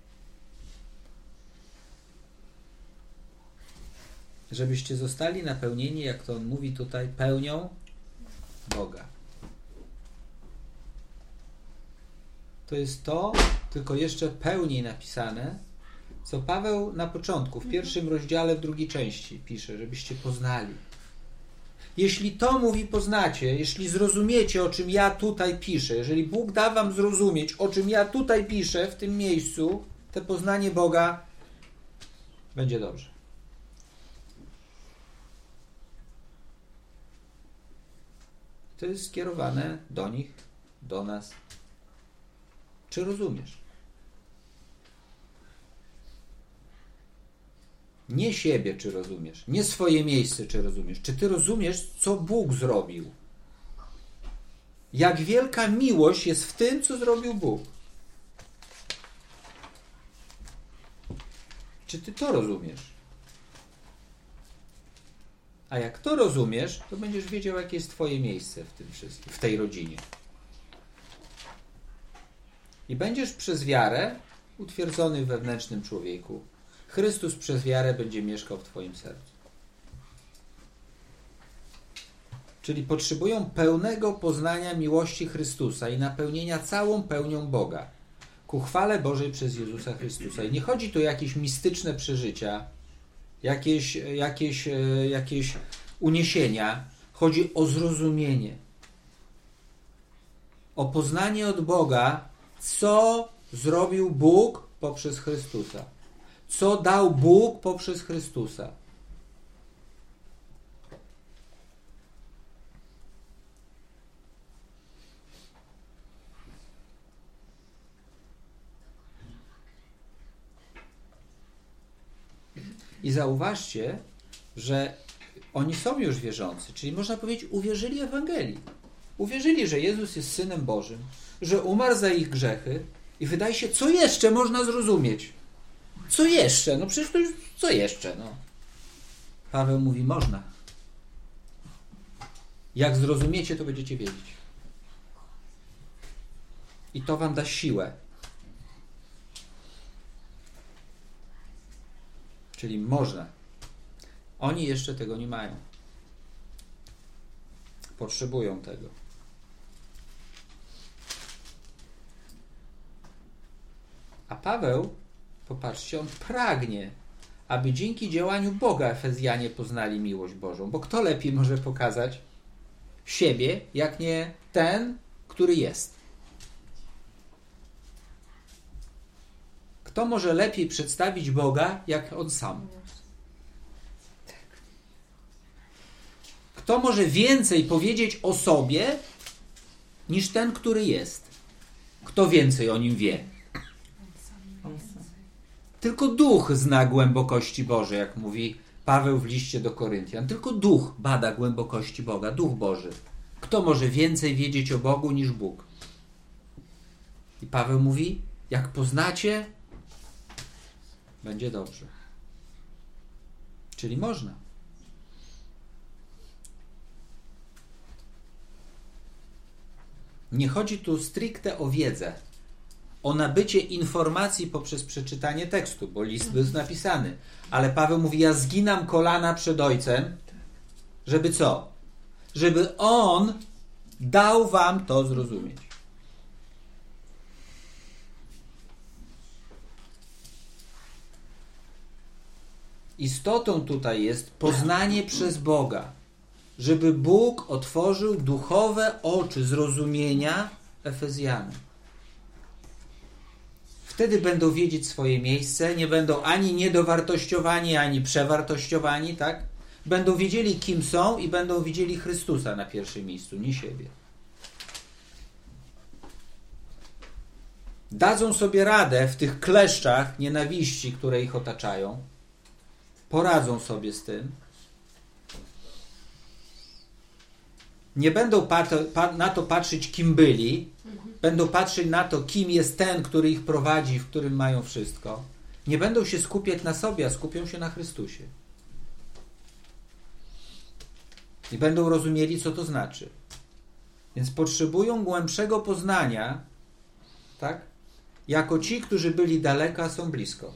Żebyście zostali napełnieni, jak to on mówi tutaj, pełnią Boga. To jest to, tylko jeszcze pełniej napisane, co Paweł na początku, w pierwszym rozdziale, w drugiej części pisze, żebyście poznali. jeśli to mówi poznacie, jeśli zrozumiecie, o czym ja tutaj piszę, jeżeli Bóg da wam zrozumieć, o czym ja tutaj piszę w tym miejscu, to poznanie Boga, będzie dobrze. To jest skierowane do nich, do nas. Czy rozumiesz? Nie siebie, czy rozumiesz. Nie swoje miejsce, czy rozumiesz. Czy ty rozumiesz, co Bóg zrobił? Jak wielka miłość jest w tym, co zrobił Bóg. Czy ty to rozumiesz? A jak to rozumiesz, to będziesz wiedział, jakie jest twoje miejsce w tym wszystkim, w tej rodzinie. I będziesz przez wiarę utwierdzony w wewnętrznym człowieku. Chrystus przez wiarę będzie mieszkał w twoim sercu. Czyli potrzebują pełnego poznania miłości Chrystusa i napełnienia całą pełnią Boga ku chwale Bożej przez Jezusa Chrystusa. I nie chodzi tu o jakieś mistyczne przeżycia, jakieś uniesienia. Chodzi o zrozumienie, o poznanie od Boga, co zrobił Bóg poprzez Chrystusa. Co dał Bóg poprzez Chrystusa. I zauważcie, że oni są już wierzący, czyli można powiedzieć, uwierzyli Ewangelii. Uwierzyli, że Jezus jest Synem Bożym, że umarł za ich grzechy i wydaje się, co jeszcze można zrozumieć? Co jeszcze? No przecież to już co jeszcze? No. Paweł mówi, można. Jak zrozumiecie, to będziecie wiedzieć. I to wam da siłę. Czyli można. Oni jeszcze tego nie mają. Potrzebują tego. A Paweł, popatrzcie, on pragnie, aby dzięki działaniu Boga Efezjanie poznali miłość Bożą. Bo kto lepiej może pokazać siebie, jak nie ten, który jest? Kto może lepiej przedstawić Boga, jak On sam? Kto może więcej powiedzieć o sobie, niż ten, który jest? Kto więcej o Nim wie? Tylko Duch zna głębokości Boże, jak mówi Paweł w liście do Koryntian. Tylko Duch bada głębokości Boga, Duch Boży. Kto może więcej wiedzieć o Bogu niż Bóg? I Paweł mówi, jak poznacie, będzie dobrze. Czyli można. Nie chodzi tu stricte o wiedzę, o nabycie informacji poprzez przeczytanie tekstu, bo list był napisany. Ale Paweł mówi, ja zginam kolana przed Ojcem, żeby co? Żeby On dał wam to zrozumieć. Istotą tutaj jest poznanie przez Boga, żeby Bóg otworzył duchowe oczy zrozumienia Efezjanom. Wtedy będą wiedzieć swoje miejsce, nie będą ani niedowartościowani, ani przewartościowani, tak? Będą wiedzieli, kim są i będą widzieli Chrystusa na pierwszym miejscu, nie siebie. Dadzą sobie radę w tych kleszczach nienawiści, które ich otaczają. Poradzą sobie z tym. Nie będą na to patrzeć, kim byli. Będą patrzeć na to, kim jest ten, który ich prowadzi, w którym mają wszystko. Nie będą się skupiać na sobie, a skupią się na Chrystusie. I będą rozumieli, co to znaczy. Więc potrzebują głębszego poznania, tak? Jako ci, którzy byli daleko, a są blisko.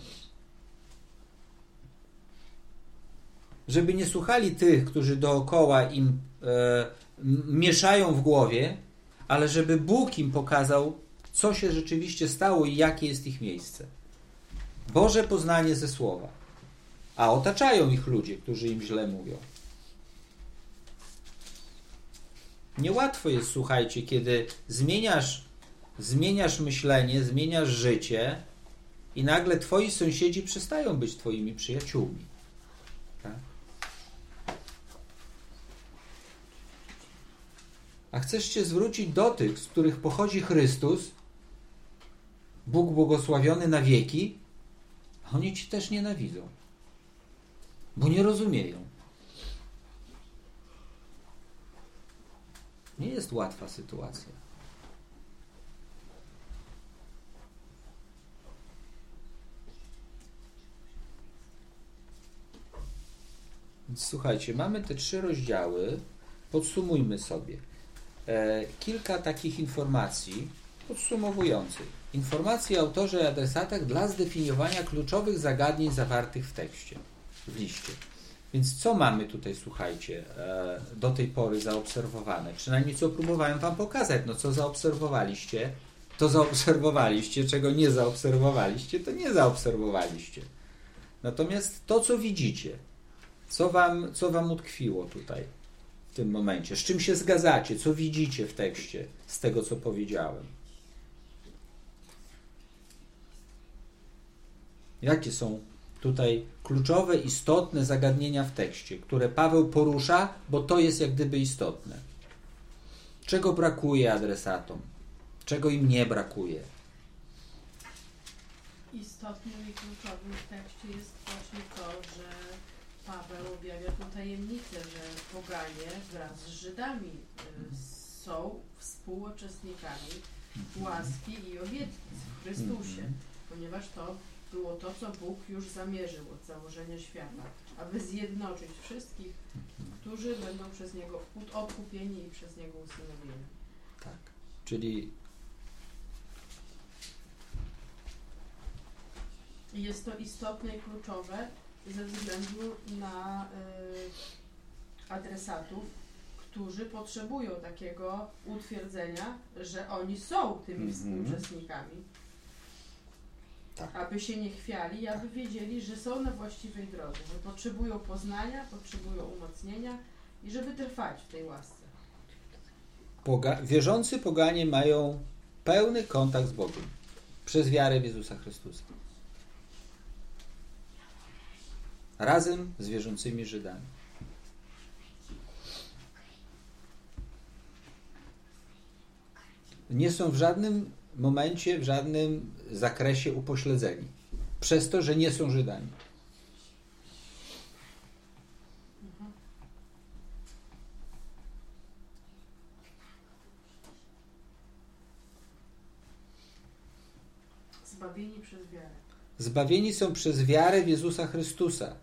Żeby nie słuchali tych, którzy dookoła im mieszają w głowie, ale żeby Bóg im pokazał, co się rzeczywiście stało i jakie jest ich miejsce. Boże poznanie ze słowa. A otaczają ich ludzie, którzy im źle mówią. Niełatwo jest, słuchajcie, kiedy zmieniasz myślenie, zmieniasz życie i nagle twoi sąsiedzi przestają być twoimi przyjaciółmi. Tak? A chcesz się zwrócić do tych, z których pochodzi Chrystus, Bóg błogosławiony na wieki, a oni ci też nienawidzą, bo nie rozumieją. Nie jest łatwa sytuacja. Więc słuchajcie, mamy te 3 rozdziały. Podsumujmy sobie. Kilka takich informacji podsumowujących. Informacje o autorze i adresatach dla zdefiniowania kluczowych zagadnień zawartych w tekście, w liście. Więc co mamy tutaj, słuchajcie, do tej pory zaobserwowane? Przynajmniej co próbowałem wam pokazać. No co zaobserwowaliście, to zaobserwowaliście. Czego nie zaobserwowaliście, to nie zaobserwowaliście. Natomiast to, co widzicie, co wam utkwiło tutaj w tym momencie, z czym się zgadzacie, co widzicie w tekście z tego, co powiedziałem. Jakie są tutaj kluczowe, istotne zagadnienia w tekście, które Paweł porusza, bo to jest jak gdyby istotne. Czego brakuje adresatom? Czego im nie brakuje? Istotnym i kluczowym w tekście jest właśnie to, że Paweł objawia tę tajemnicę, że poganie wraz z Żydami są współuczestnikami łaski i obietnic w Chrystusie, ponieważ to było to, co Bóg już zamierzył od założenia świata, aby zjednoczyć wszystkich, którzy będą przez Niego odkupieni i przez Niego usynowieni. Tak, czyli jest to istotne i kluczowe ze względu na adresatów, którzy potrzebują takiego utwierdzenia, że oni są tymi współuczestnikami. Tak. Aby się nie chwiali, aby wiedzieli, że są na właściwej drodze, że potrzebują poznania, potrzebują umocnienia i żeby trwać w tej łasce. Wierzący poganie mają pełny kontakt z Bogiem przez wiarę w Jezusa Chrystusa. Razem z wierzącymi Żydami. Nie są w żadnym momencie, w żadnym zakresie upośledzeni. Przez to, że nie są Żydami. Zbawieni przez wiarę. Zbawieni są przez wiarę w Jezusa Chrystusa.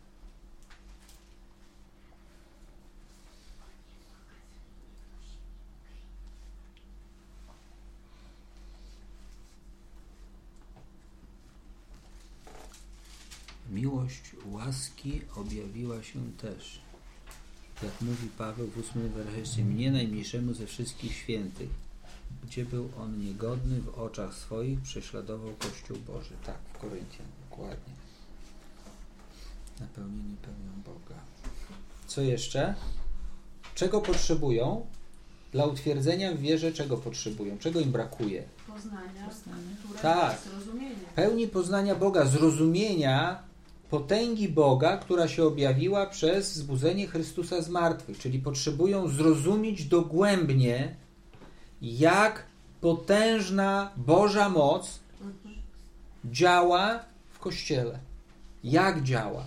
Miłość łaski objawiła się też, jak mówi Paweł w 8 wersie, mnie najmniejszemu ze wszystkich świętych, gdzie był on niegodny w oczach swoich, prześladował Kościół Boży. Tak, w Koryntian, dokładnie. Napełnieni pełnią Boga. Co jeszcze? Czego potrzebują? Dla utwierdzenia w wierze czego potrzebują? Czego im brakuje? Poznania. Tak. Zrozumienia. Pełni poznania Boga, zrozumienia potęgi Boga, która się objawiła przez wzbudzenie Chrystusa z martwych. Czyli potrzebują zrozumieć dogłębnie, jak potężna Boża moc działa w Kościele. Jak działa.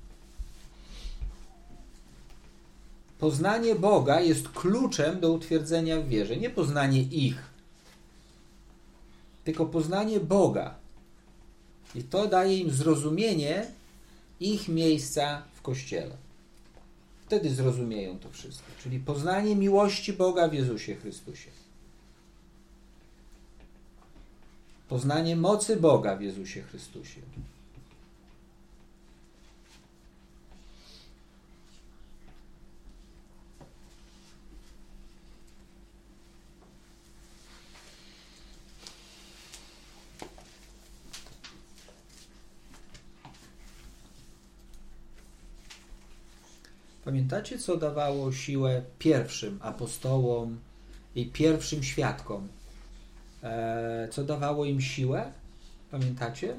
Poznanie Boga jest kluczem do utwierdzenia w wierze. Nie poznanie ich, tylko poznanie Boga. I to daje im zrozumienie ich miejsca w Kościele. Wtedy zrozumieją to wszystko. Czyli poznanie miłości Boga w Jezusie Chrystusie. Poznanie mocy Boga w Jezusie Chrystusie. Pamiętacie, co dawało siłę pierwszym apostołom i pierwszym świadkom? Co dawało im siłę? Pamiętacie?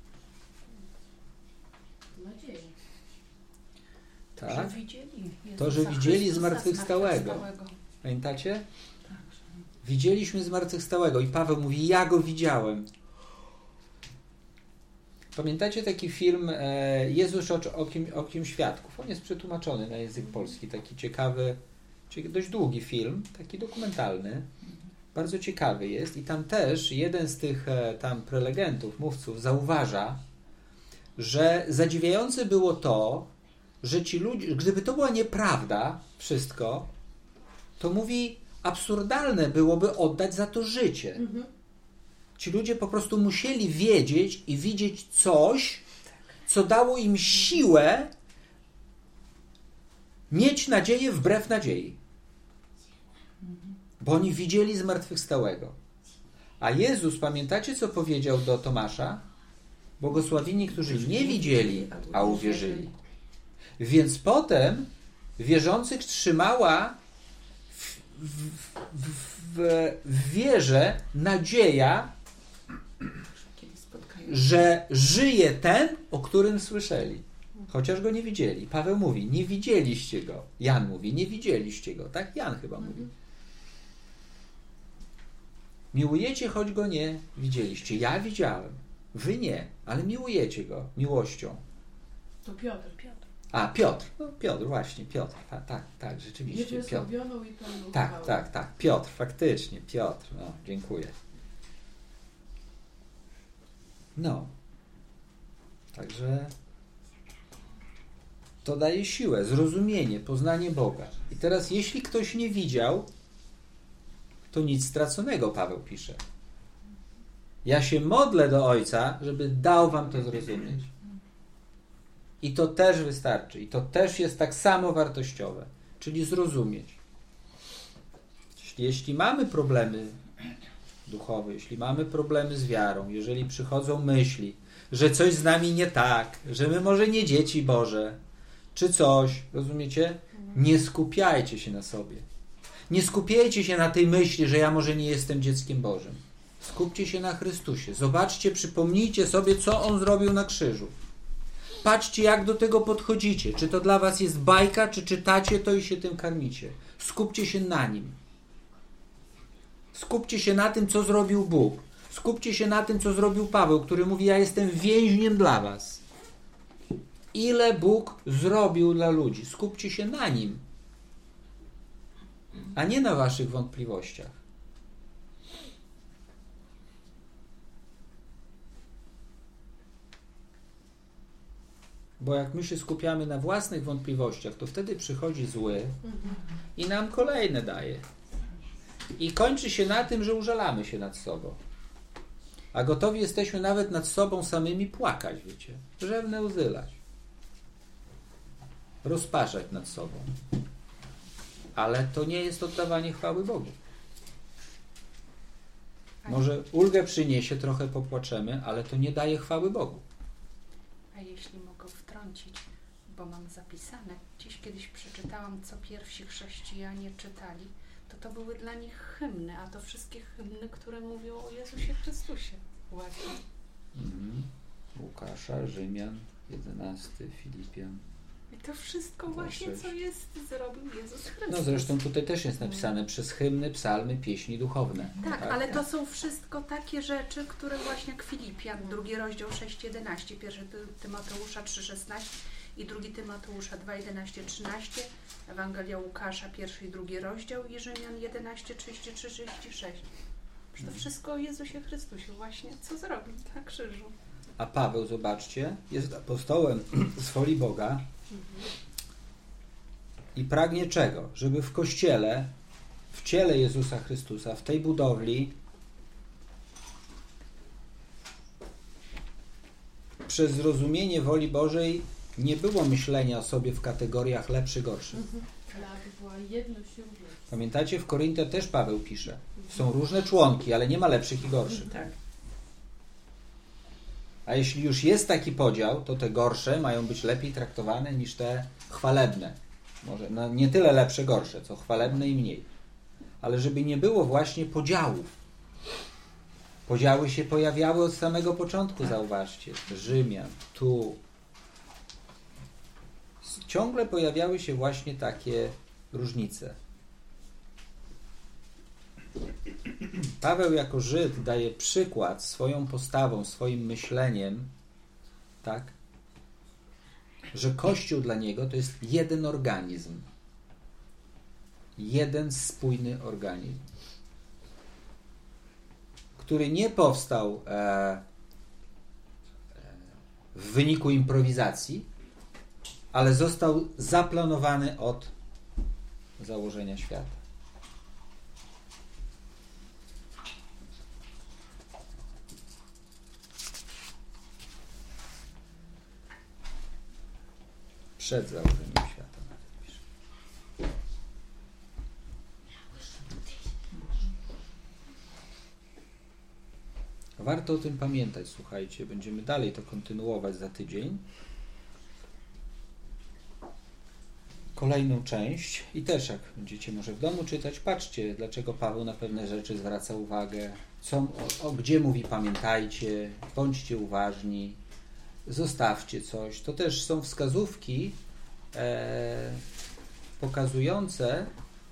Nadzieję. Tak. Że widzieli To, że widzieli zmartwychwstałego. Pamiętacie? Tak. Widzieliśmy zmartwychwstałego i Paweł mówi, ja go widziałem. Pamiętacie taki film Jezus okiem świadków? On jest przetłumaczony na język polski. Taki ciekawy, dość długi film, taki dokumentalny. Bardzo ciekawy jest i tam też jeden z tych tam prelegentów, mówców zauważa, że zadziwiające było to, że ci ludzie, gdyby to była nieprawda wszystko, to mówi, absurdalne byłoby oddać za to życie. Ci ludzie po prostu musieli wiedzieć i widzieć coś, co dało im siłę mieć nadzieję wbrew nadziei. Bo oni widzieli zmartwychwstałego. A Jezus, pamiętacie, co powiedział do Tomasza? Błogosławieni, którzy nie widzieli, a uwierzyli. Więc potem wierzących trzymała w wierze nadzieja, że żyje ten, o którym słyszeli. Chociaż go nie widzieli. Paweł mówi, nie widzieliście go. Jan mówi, nie widzieliście go. Tak? Jan chyba mówi. Miłujecie, choć go nie widzieliście. Ja widziałem. Wy nie, ale miłujecie go miłością. To Piotr. A, Piotr. No, Piotr, właśnie, Piotr. Tak, rzeczywiście. Niewysłowioną i pełną Tak. Piotr, faktycznie. Piotr. No, dziękuję. No. Także to daje siłę, zrozumienie, poznanie Boga. I teraz, jeśli ktoś nie widział, to nic straconego, Paweł pisze. Ja się modlę do Ojca, żeby dał wam to zrozumieć. I to też wystarczy. I to też jest tak samo wartościowe. Czyli zrozumieć. Jeśli mamy problemy duchowe, jeśli mamy problemy z wiarą, jeżeli przychodzą myśli, że coś z nami nie tak, że my może nie dzieci Boże, czy coś, rozumiecie? Nie skupiajcie się na sobie. Nie skupiajcie się na tej myśli, że ja może nie jestem dzieckiem Bożym. Skupcie się na Chrystusie. Zobaczcie, przypomnijcie sobie, co On zrobił na krzyżu. Patrzcie, jak do tego podchodzicie. Czy to dla was jest bajka, czy czytacie to i się tym karmicie. Skupcie się na Nim. Skupcie się na tym, co zrobił Bóg. Skupcie się na tym, co zrobił Paweł, który mówi, ja jestem więźniem dla was. Ile Bóg zrobił dla ludzi. Skupcie się na Nim, a nie na waszych wątpliwościach. Bo jak my się skupiamy na własnych wątpliwościach, to wtedy przychodzi zły i nam kolejne daje. I kończy się na tym, że użalamy się nad sobą. A gotowi jesteśmy nawet nad sobą samymi płakać, wiecie. Rzewne łzy lać. Rozpaczać nad sobą. Ale to nie jest oddawanie chwały Bogu. Może ulgę przyniesie, trochę popłaczemy, ale to nie daje chwały Bogu. A jeśli mogę wtrącić, bo mam zapisane, gdzieś kiedyś przeczytałam, co pierwsi chrześcijanie czytali, to były dla nich hymny, a to wszystkie hymny, które mówią o Jezusie Chrystusie. Właśnie. Łukasza, Rzymian, 11, Filipian. I to wszystko właśnie, co jest, zrobił Jezus Chrystus. No zresztą tutaj też jest napisane przez hymny, psalmy, pieśni duchowne. Tak, ale to są wszystko takie rzeczy, które właśnie jak Filipian, 2 rozdział 6:11, 1 Tymoteusza 3:16 i 2 Tymoteusza 2:11-13, Ewangelia Łukasza 1 i 2 rozdział i Rzymian 11:33-36. To wszystko o Jezusie Chrystusie właśnie, co zrobił na krzyżu. A Paweł, zobaczcie, jest apostołem z woli Boga i pragnie czego? Żeby w Kościele, w ciele Jezusa Chrystusa, w tej budowli przez zrozumienie woli Bożej nie było myślenia o sobie w kategoriach lepszy, gorszy. była jedność się uwielbić. Pamiętacie, w Koryncie też Paweł pisze. Są różne członki, ale nie ma lepszych i gorszych. Tak. A jeśli już jest taki podział, to te gorsze mają być lepiej traktowane niż te chwalebne. może no nie tyle lepsze, gorsze, co chwalebne i mniej. Ale żeby nie było właśnie podziałów. Podziały się pojawiały od samego początku, zauważcie. Rzymian, tu. Ciągle pojawiały się właśnie takie różnice. Paweł jako Żyd daje przykład swoją postawą, swoim myśleniem, tak, że Kościół dla niego to jest jeden organizm. Jeden spójny organizm, który nie powstał w wyniku improwizacji, ale został zaplanowany od założenia świata. Przed założeniem świata. Warto o tym pamiętać, słuchajcie. Będziemy dalej to kontynuować za tydzień. Kolejną część i też jak będziecie może w domu czytać, patrzcie, dlaczego Paweł na pewne rzeczy zwraca uwagę, gdzie mówi pamiętajcie, bądźcie uważni, zostawcie coś. To też są wskazówki pokazujące,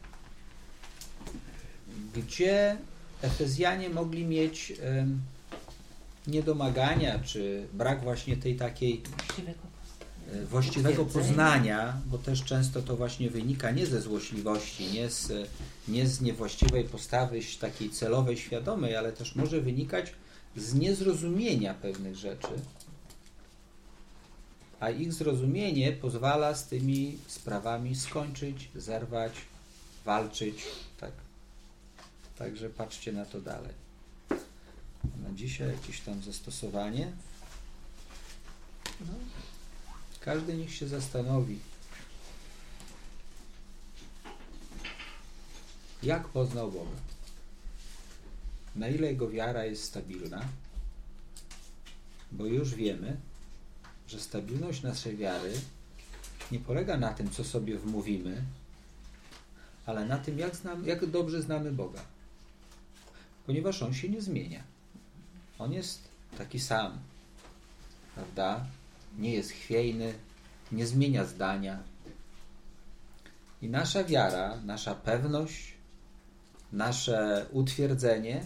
gdzie Efezjanie mogli mieć niedomagania, czy brak właśnie tej takiej właściwego poznania, bo też często to właśnie wynika nie ze złośliwości, nie z niewłaściwej postawy takiej celowej, świadomej, ale też może wynikać z niezrozumienia pewnych rzeczy, a ich zrozumienie pozwala z tymi sprawami skończyć, zerwać, walczyć, tak. Także patrzcie na to dalej. Na dzisiaj jakieś tam zastosowanie. No. Każdy niech się zastanowi, jak poznał Boga. Na ile jego wiara jest stabilna, bo już wiemy, że stabilność naszej wiary nie polega na tym, co sobie wmówimy, ale na tym, jak dobrze znamy Boga. Ponieważ On się nie zmienia. On jest taki sam, prawda? Nie jest chwiejny, nie zmienia zdania. I nasza wiara, nasza pewność, nasze utwierdzenie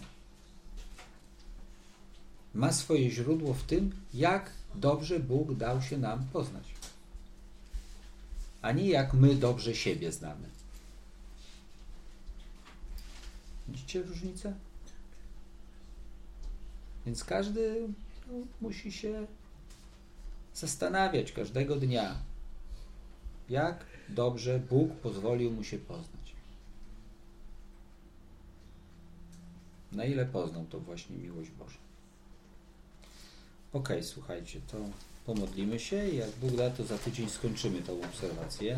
ma swoje źródło w tym, jak dobrze Bóg dał się nam poznać. A nie jak my dobrze siebie znamy. Widzicie różnicę? Więc każdy musi się zastanawiać każdego dnia, jak dobrze Bóg pozwolił mu się poznać. Na ile poznał to właśnie miłość Boża. Okej, słuchajcie, to pomodlimy się i jak Bóg da, to za tydzień skończymy tą obserwację.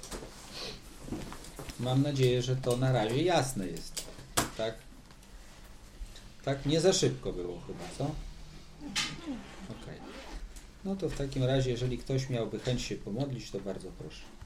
Mam nadzieję, że to na razie jasne jest. Tak? Tak? Nie za szybko było chyba, co? Okej. No to w takim razie, jeżeli ktoś miałby chęć się pomodlić, to bardzo proszę.